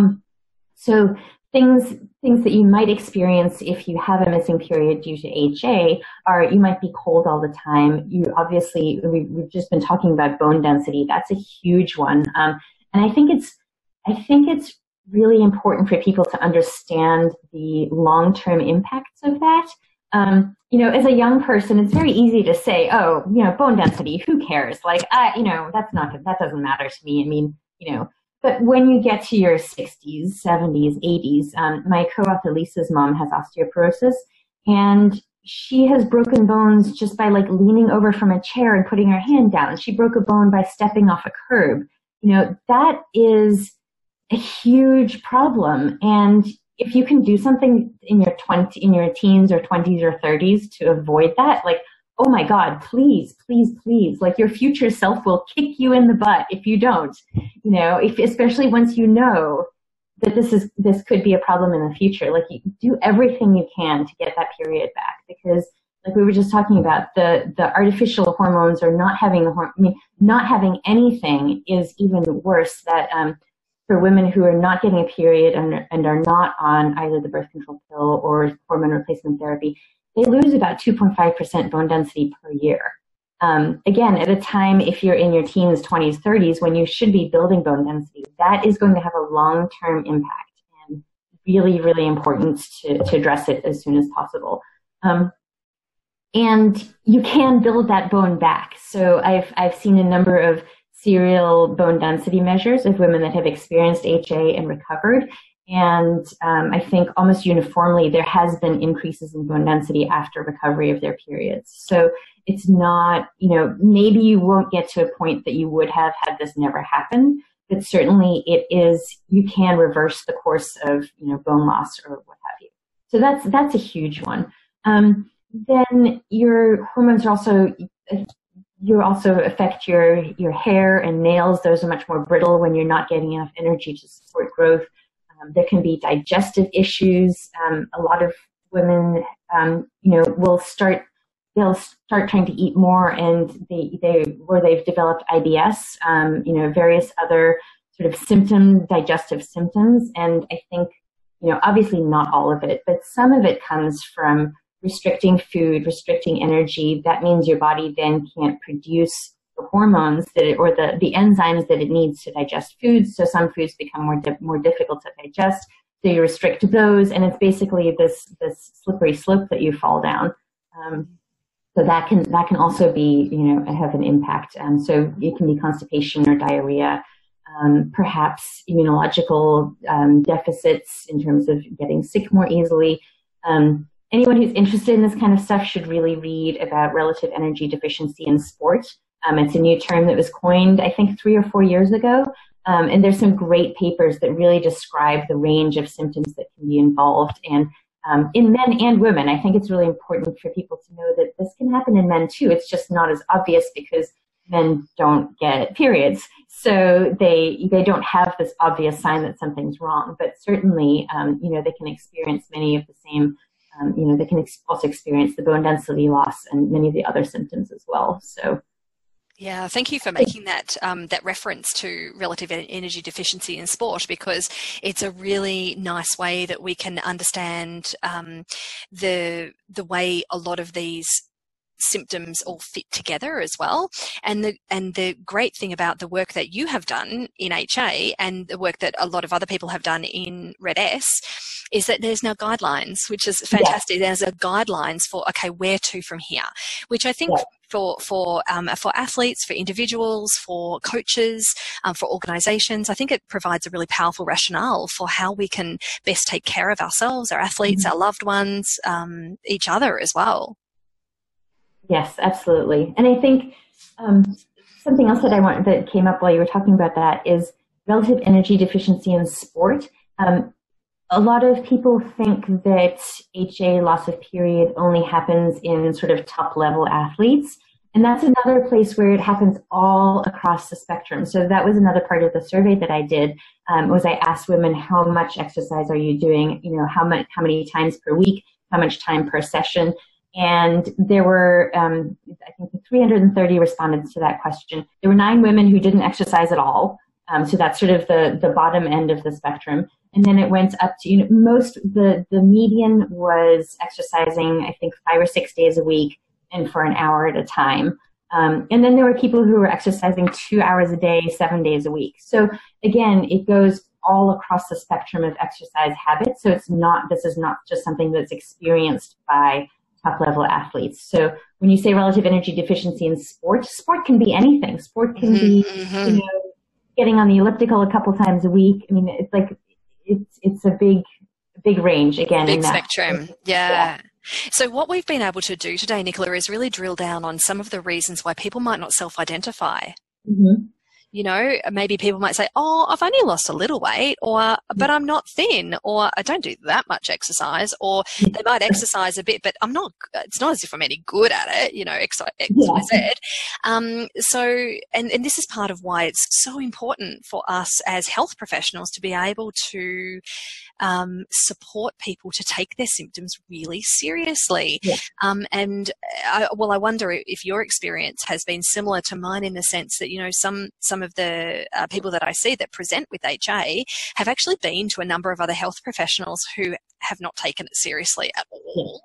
So things that you might experience if you have a missing period due to HA are you might be cold all the time. We've just been talking about bone density. That's a huge one, and I think it's really important for people to understand the long-term impacts of that. As a young person, it's very easy to say, oh, bone density, who cares? Like, that doesn't matter to me. I mean, but when you get to your 60s, 70s, 80s, my co-author Lisa's mom has osteoporosis, and she has broken bones just by like leaning over from a chair and putting her hand down. She broke a bone by stepping off a curb. That is a huge problem. And if you can do something in your teens or 20s or 30s to avoid that, like, oh my God, please, please, please, like your future self will kick you in the butt if you don't, especially once you know that this could be a problem in the future. Like, you do everything you can to get that period back, because like we were just talking about, the artificial hormones or not having not having anything is even worse. That, for women who are not getting a period and are not on either the birth control pill or hormone replacement therapy, they lose about 2.5% bone density per year. Again, at a time, if you're in your teens, 20s, 30s, when you should be building bone density, that is going to have a long-term impact, and really, really important to address it as soon as possible. And you can build that bone back. So I've seen a number of serial bone density measures of women that have experienced HA and recovered. And I think almost uniformly there has been increases in bone density after recovery of their periods. So it's not, maybe you won't get to a point that you would have had this never happen, but certainly you can reverse the course of, bone loss or what have you. So that's a huge one. Then your hormones are also, you also affect your hair and nails. Those are much more brittle when you're not getting enough energy to support growth. There can be digestive issues. A lot of women, they'll start trying to eat more, and they've developed IBS, various other sort of digestive symptoms. And I think, obviously not all of it, but some of it comes from restricting food, restricting energy. That means your body then can't produce the hormones or the enzymes that it needs to digest foods. So some foods become more difficult to digest. So you restrict those, and it's basically this slippery slope that you fall down. So that can also be, have an impact. So it can be constipation or diarrhea, perhaps immunological deficits in terms of getting sick more easily. Anyone who's interested in this kind of stuff should really read about relative energy deficiency in sport. It's a new term that was coined, I think, 3 or 4 years ago. And there's some great papers that really describe the range of symptoms that can be involved. And in men and women, I think it's really important for people to know that this can happen in men too. It's just not as obvious because men don't get periods. So they don't have this obvious sign that something's wrong. But certainly, they can experience many of the same they can also experience the bone density loss and many of the other symptoms as well. So, Yeah, thank you for making that that reference to relative energy deficiency in sport, because it's a really nice way that we can understand the way a lot of these symptoms all fit together as well. And the great thing about the work that you have done in HA and the work that a lot of other people have done in Red S is that there's now guidelines, which is fantastic. Yeah. There's a guidelines for, okay, where to from here, which I think for athletes, for individuals, for coaches, for organizations, I think it provides a really powerful rationale for how we can best take care of ourselves, our athletes, our loved ones, each other as well. Yes, absolutely. And I think something else that came up while you were talking about that is relative energy deficiency in sport. A lot of people think that HA, loss of period, only happens in sort of top level athletes. And that's another place where it happens all across the spectrum. So that was another part of the survey that I did, was I asked women, how much exercise are you doing? You know, how many times per week, how much time per session? And there were, I think 330 respondents to that question. There were 9 women who didn't exercise at all. So that's sort of the bottom end of the spectrum. And then it went up to, the median was exercising, I think, 5 or 6 days a week and for an hour at a time. And then there were people who were exercising 2 hours a day, 7 days a week. So again, it goes all across the spectrum of exercise habits. So this is not just something that's experienced by top level athletes. So when you say relative energy deficiency in sport can be anything. Sport can be, getting on the elliptical a couple times a week. I mean, it's like, it's a big range again. Big spectrum. Yeah. So what we've been able to do today, Nicola, is really drill down on some of the reasons why people might not self-identify. Mm-hmm. Maybe people might say, oh, I've only lost a little weight, or, but I'm not thin, or I don't do that much exercise, or they might exercise a bit, but it's not as if I'm any good at it, X, Y, Z. So this is part of why it's so important for us as health professionals to be able to support people to take their symptoms really seriously. Yeah. I wonder if your experience has been similar to mine in the sense that, some of the people that I see that present with HA have actually been to a number of other health professionals who have not taken it seriously at all,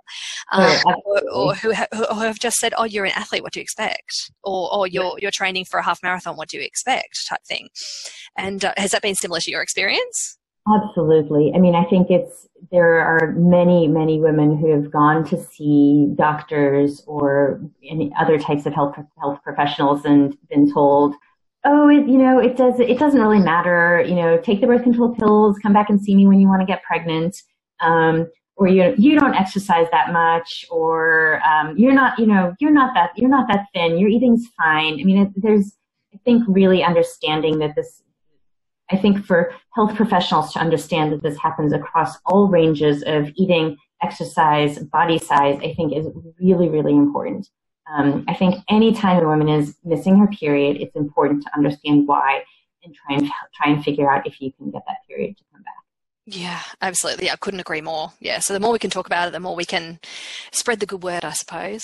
or who have just said, oh, you're an athlete, what do you expect? Or you're training for a half marathon, what do you expect, type thing. And has that been similar to your experience? Absolutely. I mean, I think there are many, many women who have gone to see doctors or any other types of health professionals and been told, oh, it doesn't really matter. Take the birth control pills, come back and see me when you want to get pregnant. Or you don't exercise that much, or you're not that thin. Your eating's fine. I mean, I think really understanding that I think for health professionals to understand that this happens across all ranges of eating, exercise, body size, I think is really, really important. I think anytime a woman is missing her period, it's important to understand why and try and figure out if you can get that period to come back. Yeah, absolutely. I couldn't agree more. Yeah. So the more we can talk about it, the more we can spread the good word, I suppose.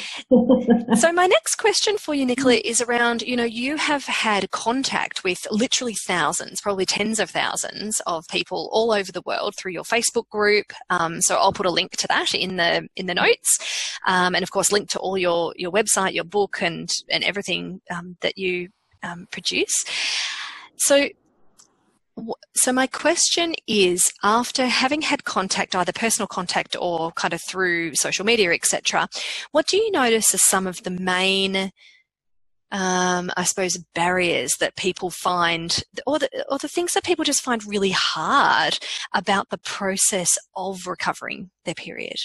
So my next question for you, Nicola, is around, you have had contact with literally thousands, probably tens of thousands of people all over the world through your Facebook group. So I'll put a link to that in the notes. And of course, link to all your website, your book and everything that you produce. So my question is, after having had contact, either personal contact or kind of through social media, etc., what do you notice are some of the main, I suppose, barriers that people find, or the things that people just find really hard about the process of recovering their period?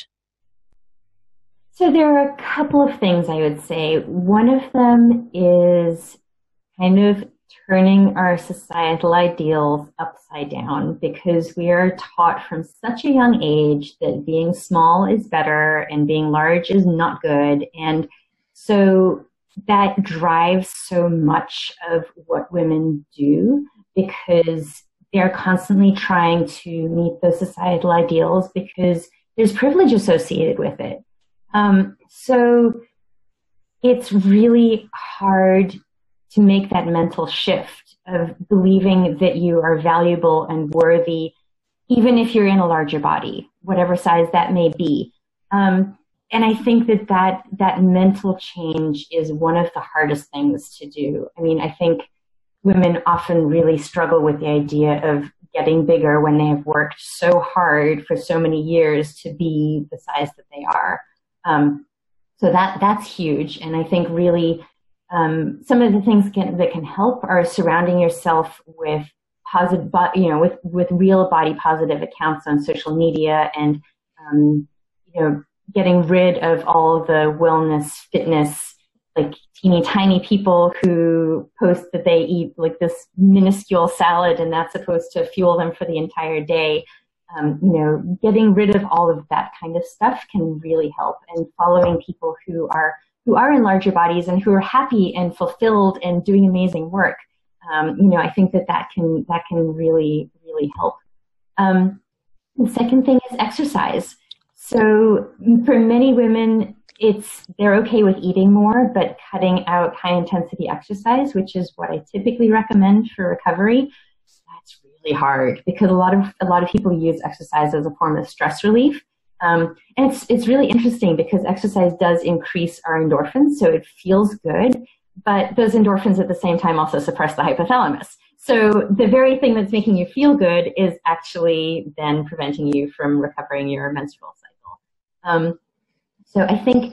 So there are a couple of things I would say. One of them is kind of turning our societal ideals upside down, because we are taught from such a young age that being small is better and being large is not good. And so that drives so much of what women do, because they're constantly trying to meet those societal ideals because there's privilege associated with it. So it's really hard to make that mental shift of believing that you are valuable and worthy, even if you're in a larger body, whatever size that may be. And I think that mental change is one of the hardest things to do. I mean, I think women often really struggle with the idea of getting bigger when they have worked so hard for so many years to be the size that they are. So that's huge. And I think really some of the things that can help are surrounding yourself with positive, with real body positive accounts on social media, and getting rid of all the wellness, fitness, like teeny tiny people who post that they eat like this minuscule salad and that's supposed to fuel them for the entire day. Getting rid of all of that kind of stuff can really help, and following people who are in larger bodies and who are happy and fulfilled and doing amazing work. I think that can really, really help. The second thing is exercise. So for many women, they're okay with eating more, but cutting out high intensity exercise, which is what I typically recommend for recovery, that's really hard because a lot of people use exercise as a form of stress relief. And it's really interesting because exercise does increase our endorphins, so it feels good, but those endorphins at the same time also suppress the hypothalamus. So the very thing that's making you feel good is actually then preventing you from recovering your menstrual cycle. So I think,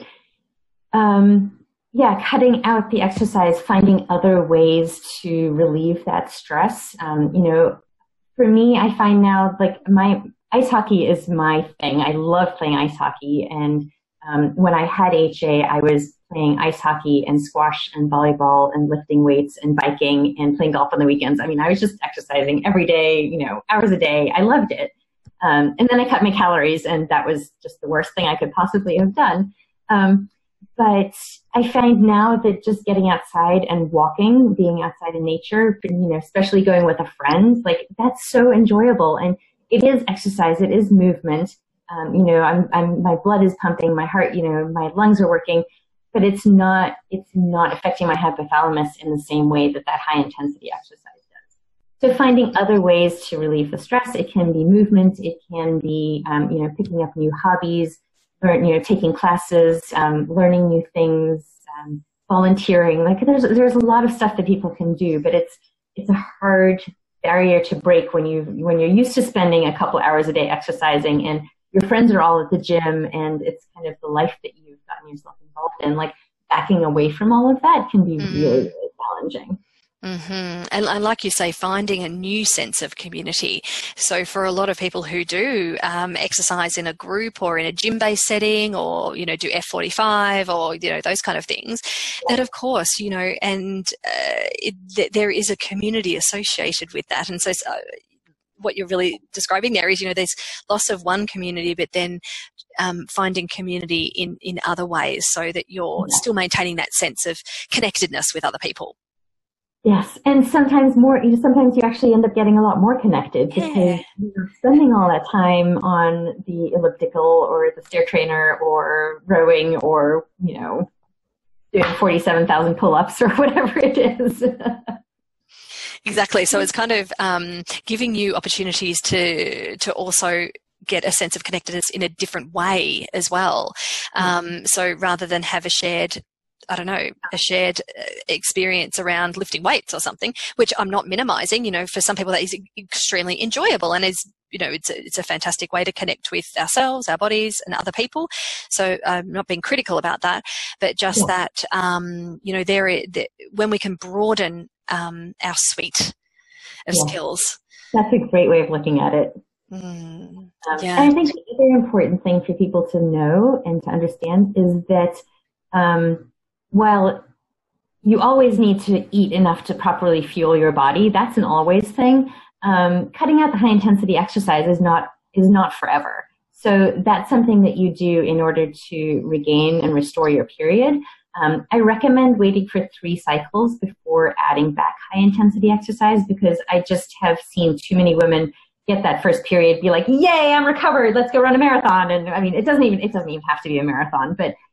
cutting out the exercise, finding other ways to relieve that stress. For me, I find now like ice hockey is my thing. I love playing ice hockey. And when I had HA, I was playing ice hockey and squash and volleyball and lifting weights and biking and playing golf on the weekends. I mean, I was just exercising every day, hours a day. I loved it. And then I cut my calories, and that was just the worst thing I could possibly have done. But I find now that just getting outside and walking, being outside in nature, especially going with a friend, like that's so enjoyable. And it is exercise. It is movement. My blood is pumping, my heart, my lungs are working, but it's not affecting my hypothalamus in the same way that high intensity exercise does. So finding other ways to relieve the stress, it can be movement, it can be, picking up new hobbies, or, taking classes, learning new things, volunteering. Like there's a lot of stuff that people can do, but it's a hard barrier to break when you're used to spending a couple hours a day exercising and your friends are all at the gym and it's kind of the life that you've gotten yourself involved in. Like backing away from all of that can be really, really challenging. Mm-hmm. And like you say, finding a new sense of community. So for a lot of people who do exercise in a group or in a gym-based setting, or do F45 or those kind of things, that of course there is a community associated with that. And so what you're really describing there is there's loss of one community, but then finding community in other ways, so that you're still maintaining that sense of connectedness with other people. Yes, and sometimes you actually end up getting a lot more connected because you're spending all that time on the elliptical or the stair trainer or rowing or, doing 47,000 pull-ups or whatever it is. Exactly. So it's kind of giving you opportunities to also get a sense of connectedness in a different way as well. So rather than have a shared experience around lifting weights or something, which I'm not minimizing, for some people that is extremely enjoyable and is, it's a fantastic way to connect with ourselves, our bodies and other people. So I'm not being critical about that, but just that, when we can broaden our suite of skills. That's a great way of looking at it. And I think the other important thing for people to know and to understand is that while you always need to eat enough to properly fuel your body, that's an always thing. Cutting out the high intensity exercise is not forever. So that's something that you do in order to regain and restore your period. I recommend waiting for 3 cycles before adding back high intensity exercise, because I just have seen too many women get that first period, be like, yay, I'm recovered, let's go run a marathon. And I mean, it doesn't even have to be a marathon, but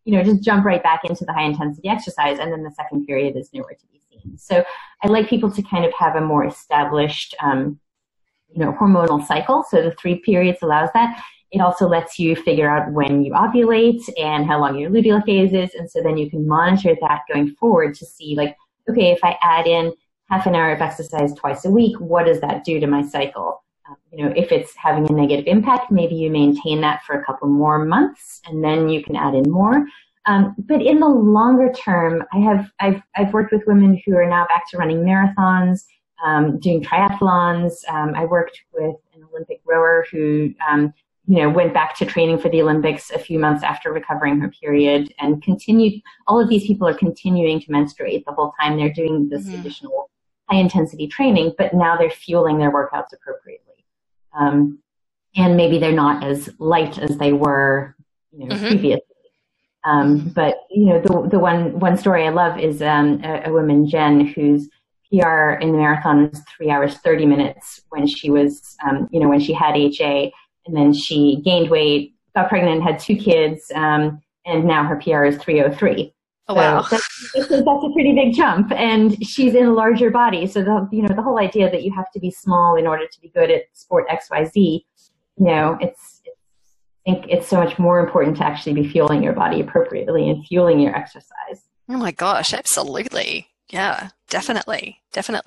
just jump right back into the high intensity exercise, and then the second period is nowhere to be seen. So I like people to kind of have a more established, hormonal cycle. So the 3 periods allows that. It also lets you figure out when you ovulate and how long your luteal phase is. And so then you can monitor that going forward to see, like, okay, if I add in half an hour of exercise twice a week, what does that do to my cycle? If it's having a negative impact, maybe you maintain that for a couple more months and then you can add in more. But in the longer term, I've worked with women who are now back to running marathons, doing triathlons. I worked with an Olympic rower who, went back to training for the Olympics a few months after recovering her period and continued. All of these people are continuing to menstruate the whole time they're doing this additional high intensity training, but now they're fueling their workouts appropriately. And maybe they're not as light as they were, previously. But, the one story I love is a woman, Jen, whose PR in the marathon was 3 hours, 30 minutes when she was, when she had HA, and then she gained weight, got pregnant, had 2 kids, and now her PR is 3:03. Oh, wow. So that's a pretty big jump, and she's in a larger body. So the whole idea that you have to be small in order to be good at sport XYZ, I think it's so much more important to actually be fueling your body appropriately and fueling your exercise. Oh my gosh, absolutely. Yeah, definitely.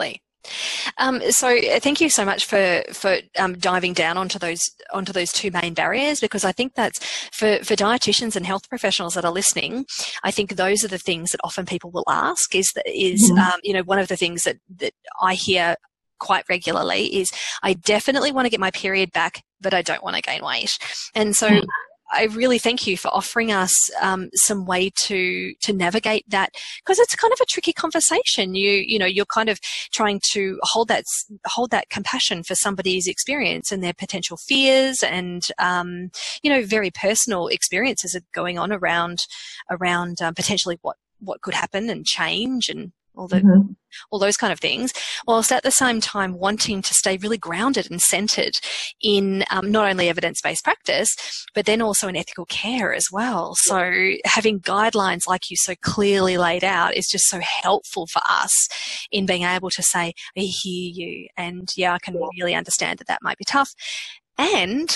So thank you so much for diving down onto those 2 main barriers, because I think that's for dietitians and health professionals that are listening. I think those are the things that often people will ask is one of the things that I hear quite regularly is, I definitely want to get my period back, but I don't want to gain weight. And so I really thank you for offering us some way to navigate that, because it's kind of a tricky conversation. You're kind of trying to hold that compassion for somebody's experience and their potential fears and very personal experiences are going on around potentially what could happen and change and all those kind of things, whilst at the same time wanting to stay really grounded and centered in not only evidence-based practice, but then also in ethical care as well. So having guidelines like you so clearly laid out is just so helpful for us in being able to say, I hear you, and I can really understand that might be tough. And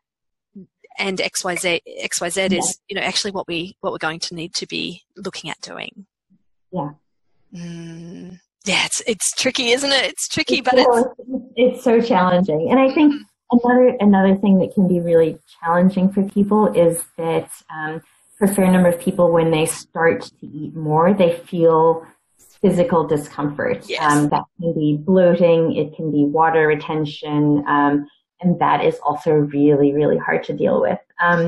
XYZ is, actually what we're going to need to be looking at doing. Yeah. Yeah, it's tricky, isn't it? It's tricky, but it's so challenging. And I think another thing that can be really challenging for people is that for a fair number of people, when they start to eat more, they feel physical discomfort. Yes. That can be bloating, it can be water retention, and that is also really, really hard to deal with.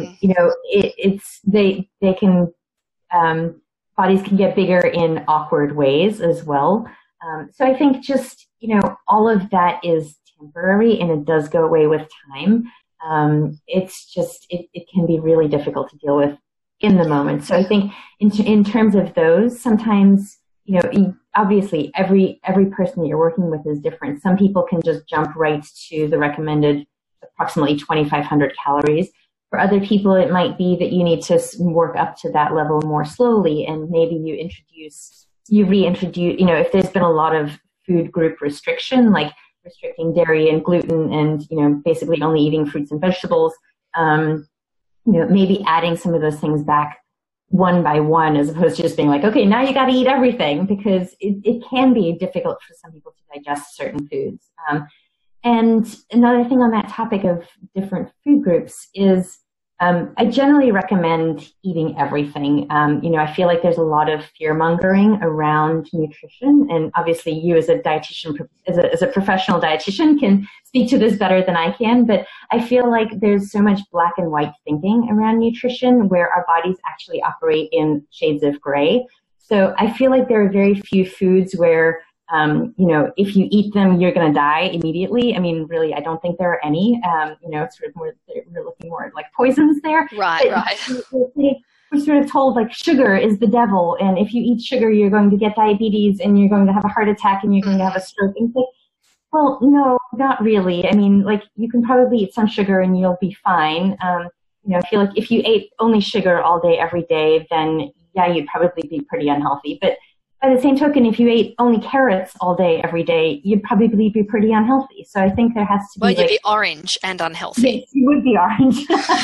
Bodies can get bigger in awkward ways as well. So I think just, all of that is temporary and it does go away with time. It's just, it can be really difficult to deal with in the moment. So I think in terms of those, sometimes, obviously every person that you're working with is different. Some people can just jump right to the recommended approximately 2,500 calories. For other people, it might be that you need to work up to that level more slowly, and maybe you reintroduce, if there's been a lot of food group restriction, like restricting dairy and gluten and, basically only eating fruits and vegetables, maybe adding some of those things back one by one, as opposed to just being like, okay, now you got to eat everything, because it can be difficult for some people to digest certain foods. And another thing on that topic of different food groups is I generally recommend eating everything. I feel like there's a lot of fear-mongering around nutrition, and obviously you as a dietitian, as a professional dietitian can speak to this better than I can, but I feel like there's so much black and white thinking around nutrition where our bodies actually operate in shades of gray. So I feel like there are very few foods where if you eat them, you're going to die immediately. I mean, really, I don't think there are any. It's sort of more, we're looking more at like poisons there. Right. We're sort of told like sugar is the devil, and if you eat sugar, you're going to get diabetes, and you're going to have a heart attack, and you're going to have a stroke. And like, well, no, not really. I mean, like you can probably eat some sugar and you'll be fine. I feel like if you ate only sugar all day, every day, then yeah, you'd probably be pretty unhealthy. But by the same token, if you ate only carrots all day, every day, you'd probably be pretty unhealthy. So I think there has to be... Well, you'd be orange and unhealthy. Yes, you would be orange.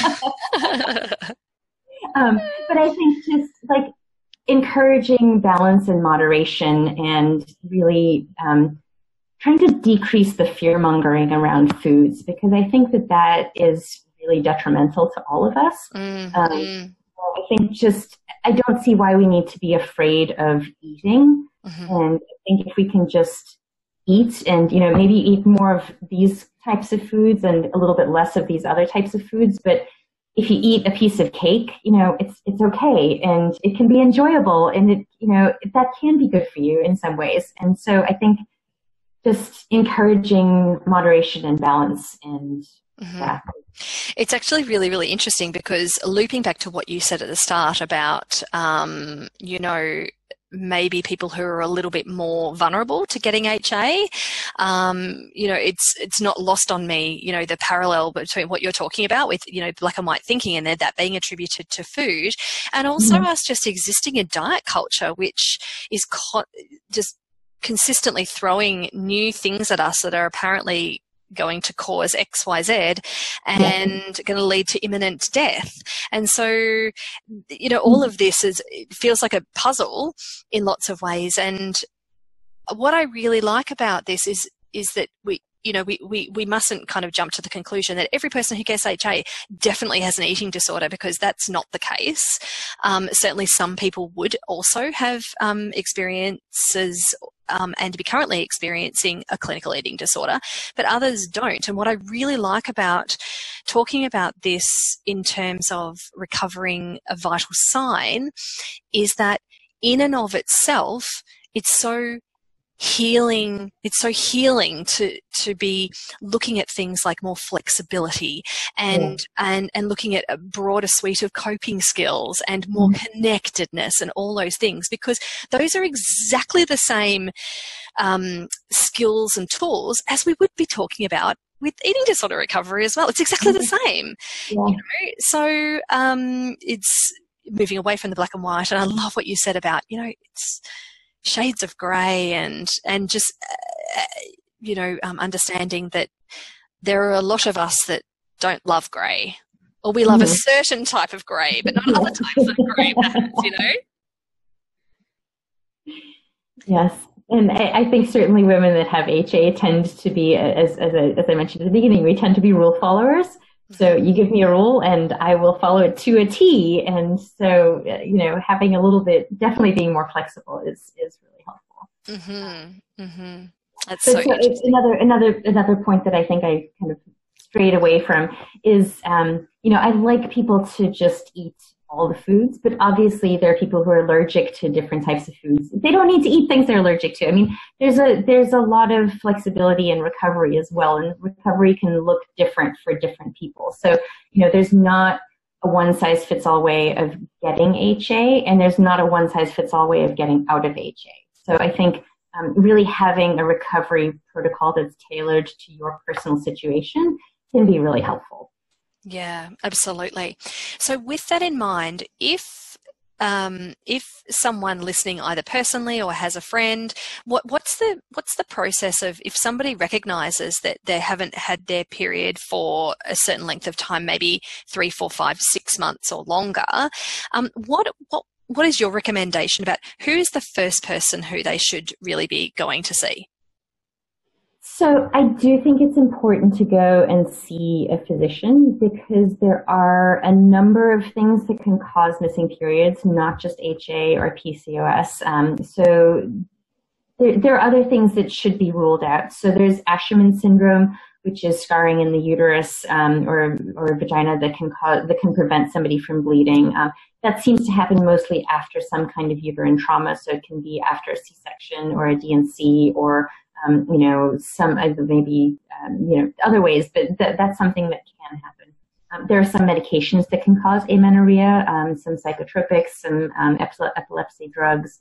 But I think just like encouraging balance and moderation and really trying to decrease the fear-mongering around foods, because I think that is really detrimental to all of us. I think I don't see why we need to be afraid of eating. And I think if we can just eat and, maybe eat more of these types of foods and a little bit less of these other types of foods. But if you eat a piece of cake, it's okay and it can be enjoyable and that can be good for you in some ways. And so I think just encouraging moderation and balance and yeah. It's actually really, really interesting because looping back to what you said at the start about, maybe people who are a little bit more vulnerable to getting HA, it's not lost on me, the parallel between what you're talking about with, black and white thinking and that being attributed to food, and also us just existing in diet culture, which is just consistently throwing new things at us that are apparently going to cause X, Y, Z and going to lead to imminent death. And so, all of this it feels like a puzzle in lots of ways. And what I really like about this is that we mustn't kind of jump to the conclusion that every person who gets HA definitely has an eating disorder, because that's not the case. Certainly some people would also have experiences and be currently experiencing a clinical eating disorder, but others don't. And what I really like about talking about this in terms of recovering a vital sign is that in and of itself, it's so healing to be looking at things like more flexibility and looking at a broader suite of coping skills and more connectedness and all those things, because those are exactly the same skills and tools as we would be talking about with eating disorder recovery as well. It's exactly the same. So it's moving away from the black and white. And I love what you said about it's shades of grey and just, understanding that there are a lot of us that don't love grey, or we love a certain type of grey, but not other types of grey, perhaps, Yes. And I think certainly women that have HA tend to be, as I mentioned at the beginning, we tend to be rule followers. So you give me a rule and I will follow it to a T. And so, having a little bit, definitely being more flexible is really helpful. That's so interesting. Another point that I think I kind of strayed away from is, I like people to just eat all the foods, but obviously there are people who are allergic to different types of foods. They don't need to eat things they're allergic to. I mean, there's a lot of flexibility in recovery as well, and recovery can look different for different people. So, there's not a one-size-fits-all way of getting HA, and there's not a one-size-fits-all way of getting out of HA. So I think really having a recovery protocol that's tailored to your personal situation can be really helpful. Yeah, absolutely. So with that in mind, if someone listening either personally or has a friend, what's the process of, if somebody recognizes that they haven't had their period for a certain length of time, maybe 3, 4, 5, 6 months or longer, what is your recommendation about who is the first person who they should really be going to see? So I do think it's important to go and see a physician, because there are a number of things that can cause missing periods, not just HA or PCOS. So there are other things that should be ruled out. So there's Asherman syndrome, which is scarring in the uterus or vagina that can prevent somebody from bleeding. That seems to happen mostly after some kind of uterine trauma. So it can be after a C-section or a D&C or some maybe other ways, but that's something that can happen. There are some medications that can cause amenorrhea, some psychotropics, some epilepsy drugs.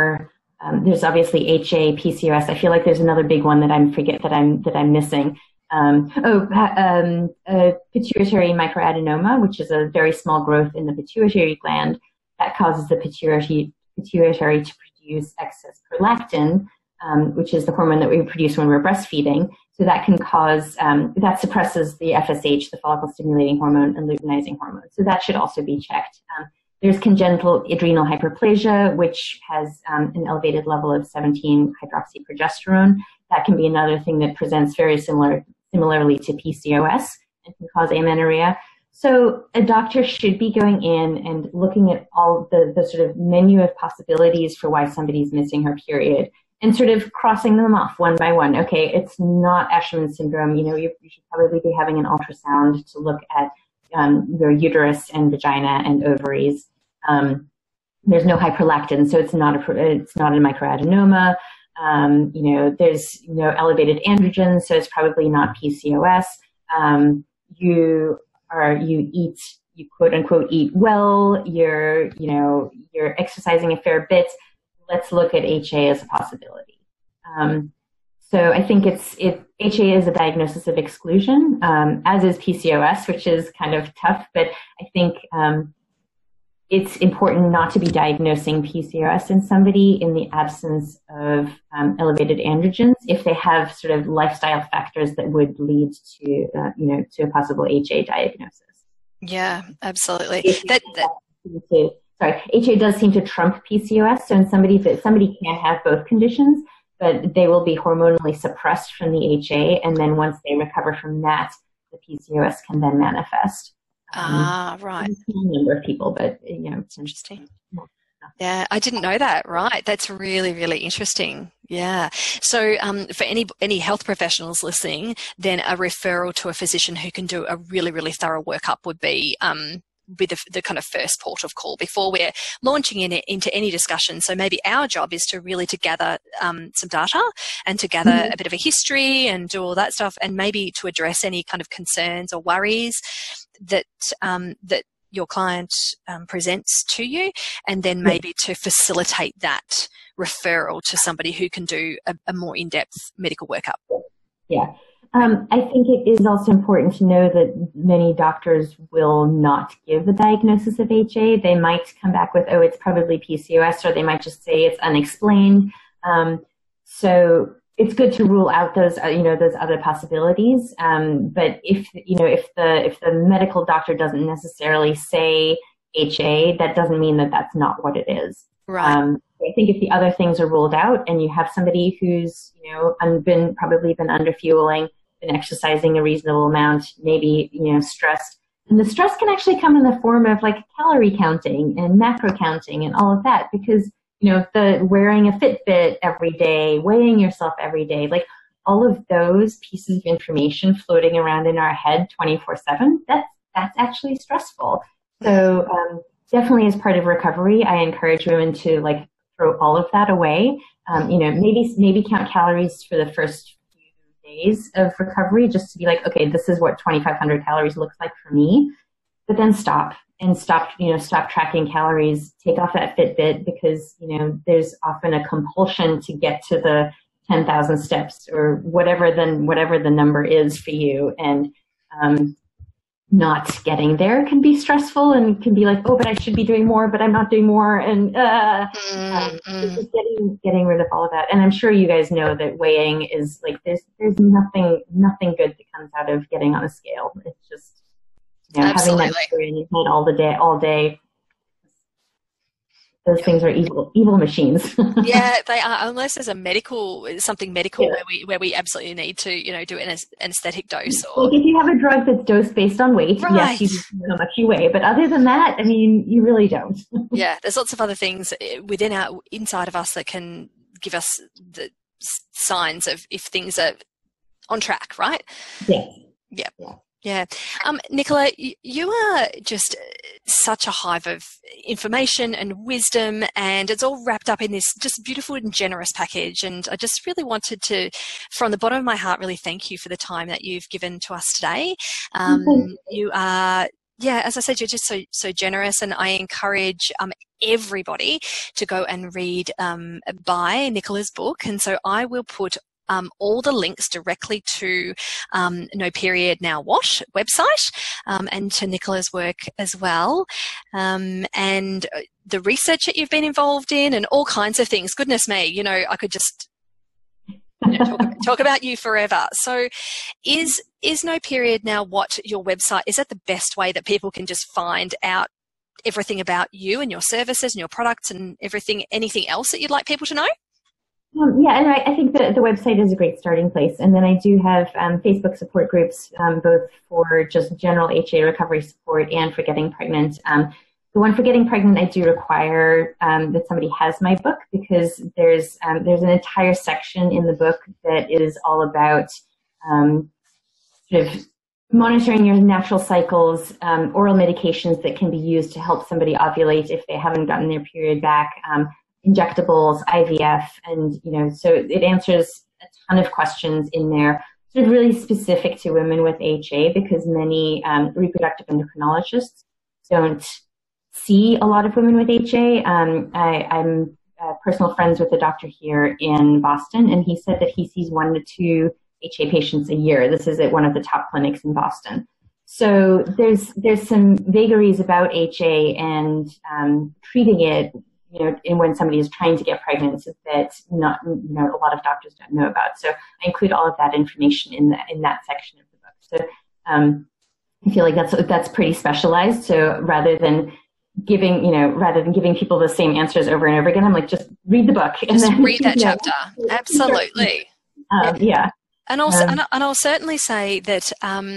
There's obviously HA, PCOS. I feel like there's another big one that I'm missing. Pituitary microadenoma, which is a very small growth in the pituitary gland that causes the pituitary to produce excess prolactin, which is the hormone that we produce when we're breastfeeding. So that can cause, that suppresses the FSH, the follicle stimulating hormone, and luteinizing hormone. So that should also be checked. There's congenital adrenal hyperplasia, which has an elevated level of 17-hydroxyprogesterone. That can be another thing that presents very similarly to PCOS and can cause amenorrhea. So a doctor should be going in and looking at all the sort of menu of possibilities for why somebody's missing her period and sort of crossing them off one by one. Okay, it's not Asherman syndrome. You should probably be having an ultrasound to look at your uterus and vagina and ovaries. There's no hyperlactin, so it's not a microadenoma. There's no elevated androgens, so it's probably not PCOS. You quote unquote eat well. You're exercising a fair bit. Let's look at HA as a possibility. So I think HA is a diagnosis of exclusion, as is PCOS, which is kind of tough, but I think it's important not to be diagnosing PCOS in somebody in the absence of elevated androgens if they have sort of lifestyle factors that would lead to a possible HA diagnosis. Yeah, absolutely. HA does seem to trump PCOS. So in somebody can have both conditions, but they will be hormonally suppressed from the HA, and then once they recover from that, the PCOS can then manifest. Right. A small number of people, but it's interesting. Yeah, I didn't know that. Right, that's really, really interesting. Yeah. So, for any health professionals listening, then a referral to a physician who can do a really, really thorough workup would be the kind of first port of call before we're launching into any discussion. So maybe our job is to really gather some data and to gather a bit of a history and do all that stuff, and maybe to address any kind of concerns or worries that your client presents to you, and then maybe to facilitate that referral to somebody who can do a more in-depth medical workup. Yeah. I think it is also important to know that many doctors will not give a diagnosis of HA. They might come back with, it's probably PCOS, or they might just say it's unexplained. So it's good to rule out those other possibilities. But if the medical doctor doesn't necessarily say HA, that doesn't mean that that's not what it is. Right. I think if the other things are ruled out and you have somebody who's, probably been underfueling, been exercising a reasonable amount, maybe, stressed. And the stress can actually come in the form of like calorie counting and macro counting and all of that, because, the wearing a Fitbit every day, weighing yourself every day, like all of those pieces of information floating around in our head 24/7, that's actually stressful. So, definitely as part of recovery, I encourage women to like throw all of that away. Maybe count calories for the first few days of recovery, just to be like, okay, this is what 2,500 calories looks like for me. But then stop tracking calories. Take off that Fitbit, because there's often a compulsion to get to the 10,000 steps or whatever the number is for you, and not getting there can be stressful and can be like, oh, but I should be doing more, but I'm not doing more. And just getting rid of all of that. And I'm sure you guys know that weighing is like, there's nothing good that comes out of getting on a scale. It's just, having that in your head all day. Those things are evil machines. Yeah, they are. Unless there's something medical where we absolutely need to, do an anesthetic dose. Or like if you have a drug that's dosed based on weight, right. Yes, you know how much you weigh. But other than that, I mean, you really don't. Yeah, there's lots of other things inside of us that can give us the signs of if things are on track, right? Yes. Yeah. Yeah. Nicola, you are just such a hive of information and wisdom, and it's all wrapped up in this just beautiful and generous package. And I just really wanted to, from the bottom of my heart, really thank you for the time that you've given to us today. You are, as I said, you're just so generous, and I encourage everybody to go and read buy Nicola's book. And so I will put all the links directly to No Period Now What website and to Nicola's work as well. And the research that you've been involved in and all kinds of things. Goodness me, I could just talk about you forever. So is No Period Now What your website? Is that the best way that people can just find out everything about you and your services and your products and anything else that you'd like people to know? Yeah, and I think the website is a great starting place. And then I do have Facebook support groups, both for just general HA recovery support and for getting pregnant. The one for getting pregnant, I do require that somebody has my book, because there's an entire section in the book that is all about sort of monitoring your natural cycles, oral medications that can be used to help somebody ovulate if they haven't gotten their period back, injectables, IVF, and so it answers a ton of questions in there, sort of really specific to women with HA, because many reproductive endocrinologists don't see a lot of women with HA. I'm personal friends with a doctor here in Boston, and he said that he sees 1 to 2 HA patients a year. This is at one of the top clinics in Boston. So there's some vagaries about HA and treating it, and when somebody is trying to get pregnant, that a lot of doctors don't know about. So I include all of that information in that section of the book. So I feel like that's pretty specialized. So rather than giving people the same answers over and over again, I'm like, just read the book. And just then, read that chapter. Absolutely. Yeah. And also, and I'll certainly say that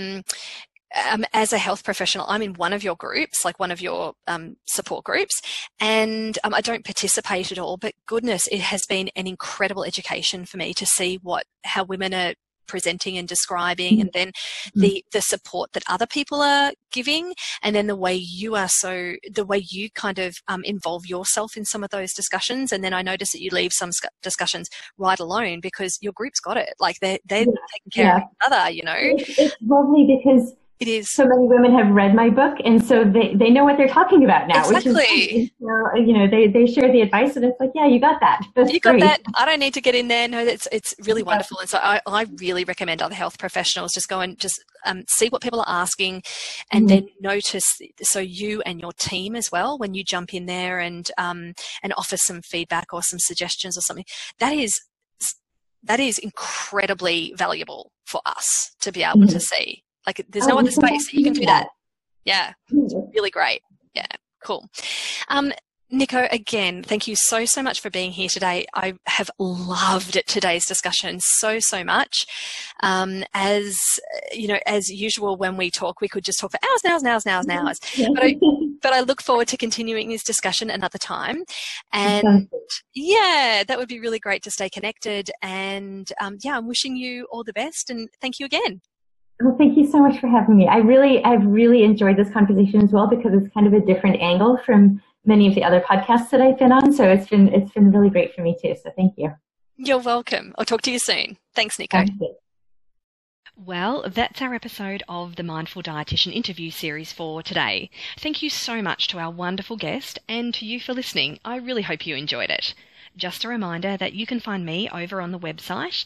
as a health professional, I'm in one of your groups, like one of your support groups, and I don't participate at all, but goodness, it has been an incredible education for me to see how women are presenting and describing, and then the support that other people are giving, and then the way you kind of involve yourself in some of those discussions. And then I notice that you leave some discussions right alone because your group's got it. Like they're taking care of each other, It's lovely because it is. So many women have read my book, and so they know what they're talking about now. Exactly. Which is, they share the advice, and it's like, yeah, you got that. You got that. I don't need to get in there. No, it's really wonderful. And so I really recommend other health professionals just go and just see what people are asking, and then notice. So you and your team as well, when you jump in there and offer some feedback or some suggestions or something, that is incredibly valuable for us to be able to see. Like there's no other space that you can do that. Yeah, it's really great. Yeah, cool. Nico, again, thank you so much for being here today. I have loved today's discussion so much. As usual, when we talk, we could just talk for hours. But I look forward to continuing this discussion another time. And yeah, that would be really great to stay connected. And I'm wishing you all the best, and thank you again. Well, thank you so much for having me. I've really enjoyed this conversation as well, because it's kind of a different angle from many of the other podcasts that I've been on. So it's been really great for me too. So thank you. You're welcome. I'll talk to you soon. Thanks, Nico. Well, that's our episode of the Mindful Dietitian interview series for today. Thank you so much to our wonderful guest and to you for listening. I really hope you enjoyed it. Just a reminder that you can find me over on the website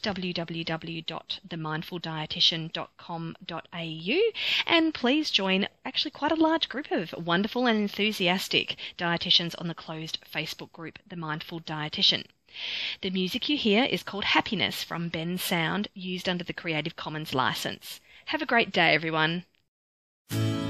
www.themindfuldietitian.com.au, and please join actually quite a large group of wonderful and enthusiastic dietitians on the closed Facebook group, The Mindful Dietitian. The music you hear is called Happiness from Bensound, used under the Creative Commons license. Have a great day, everyone.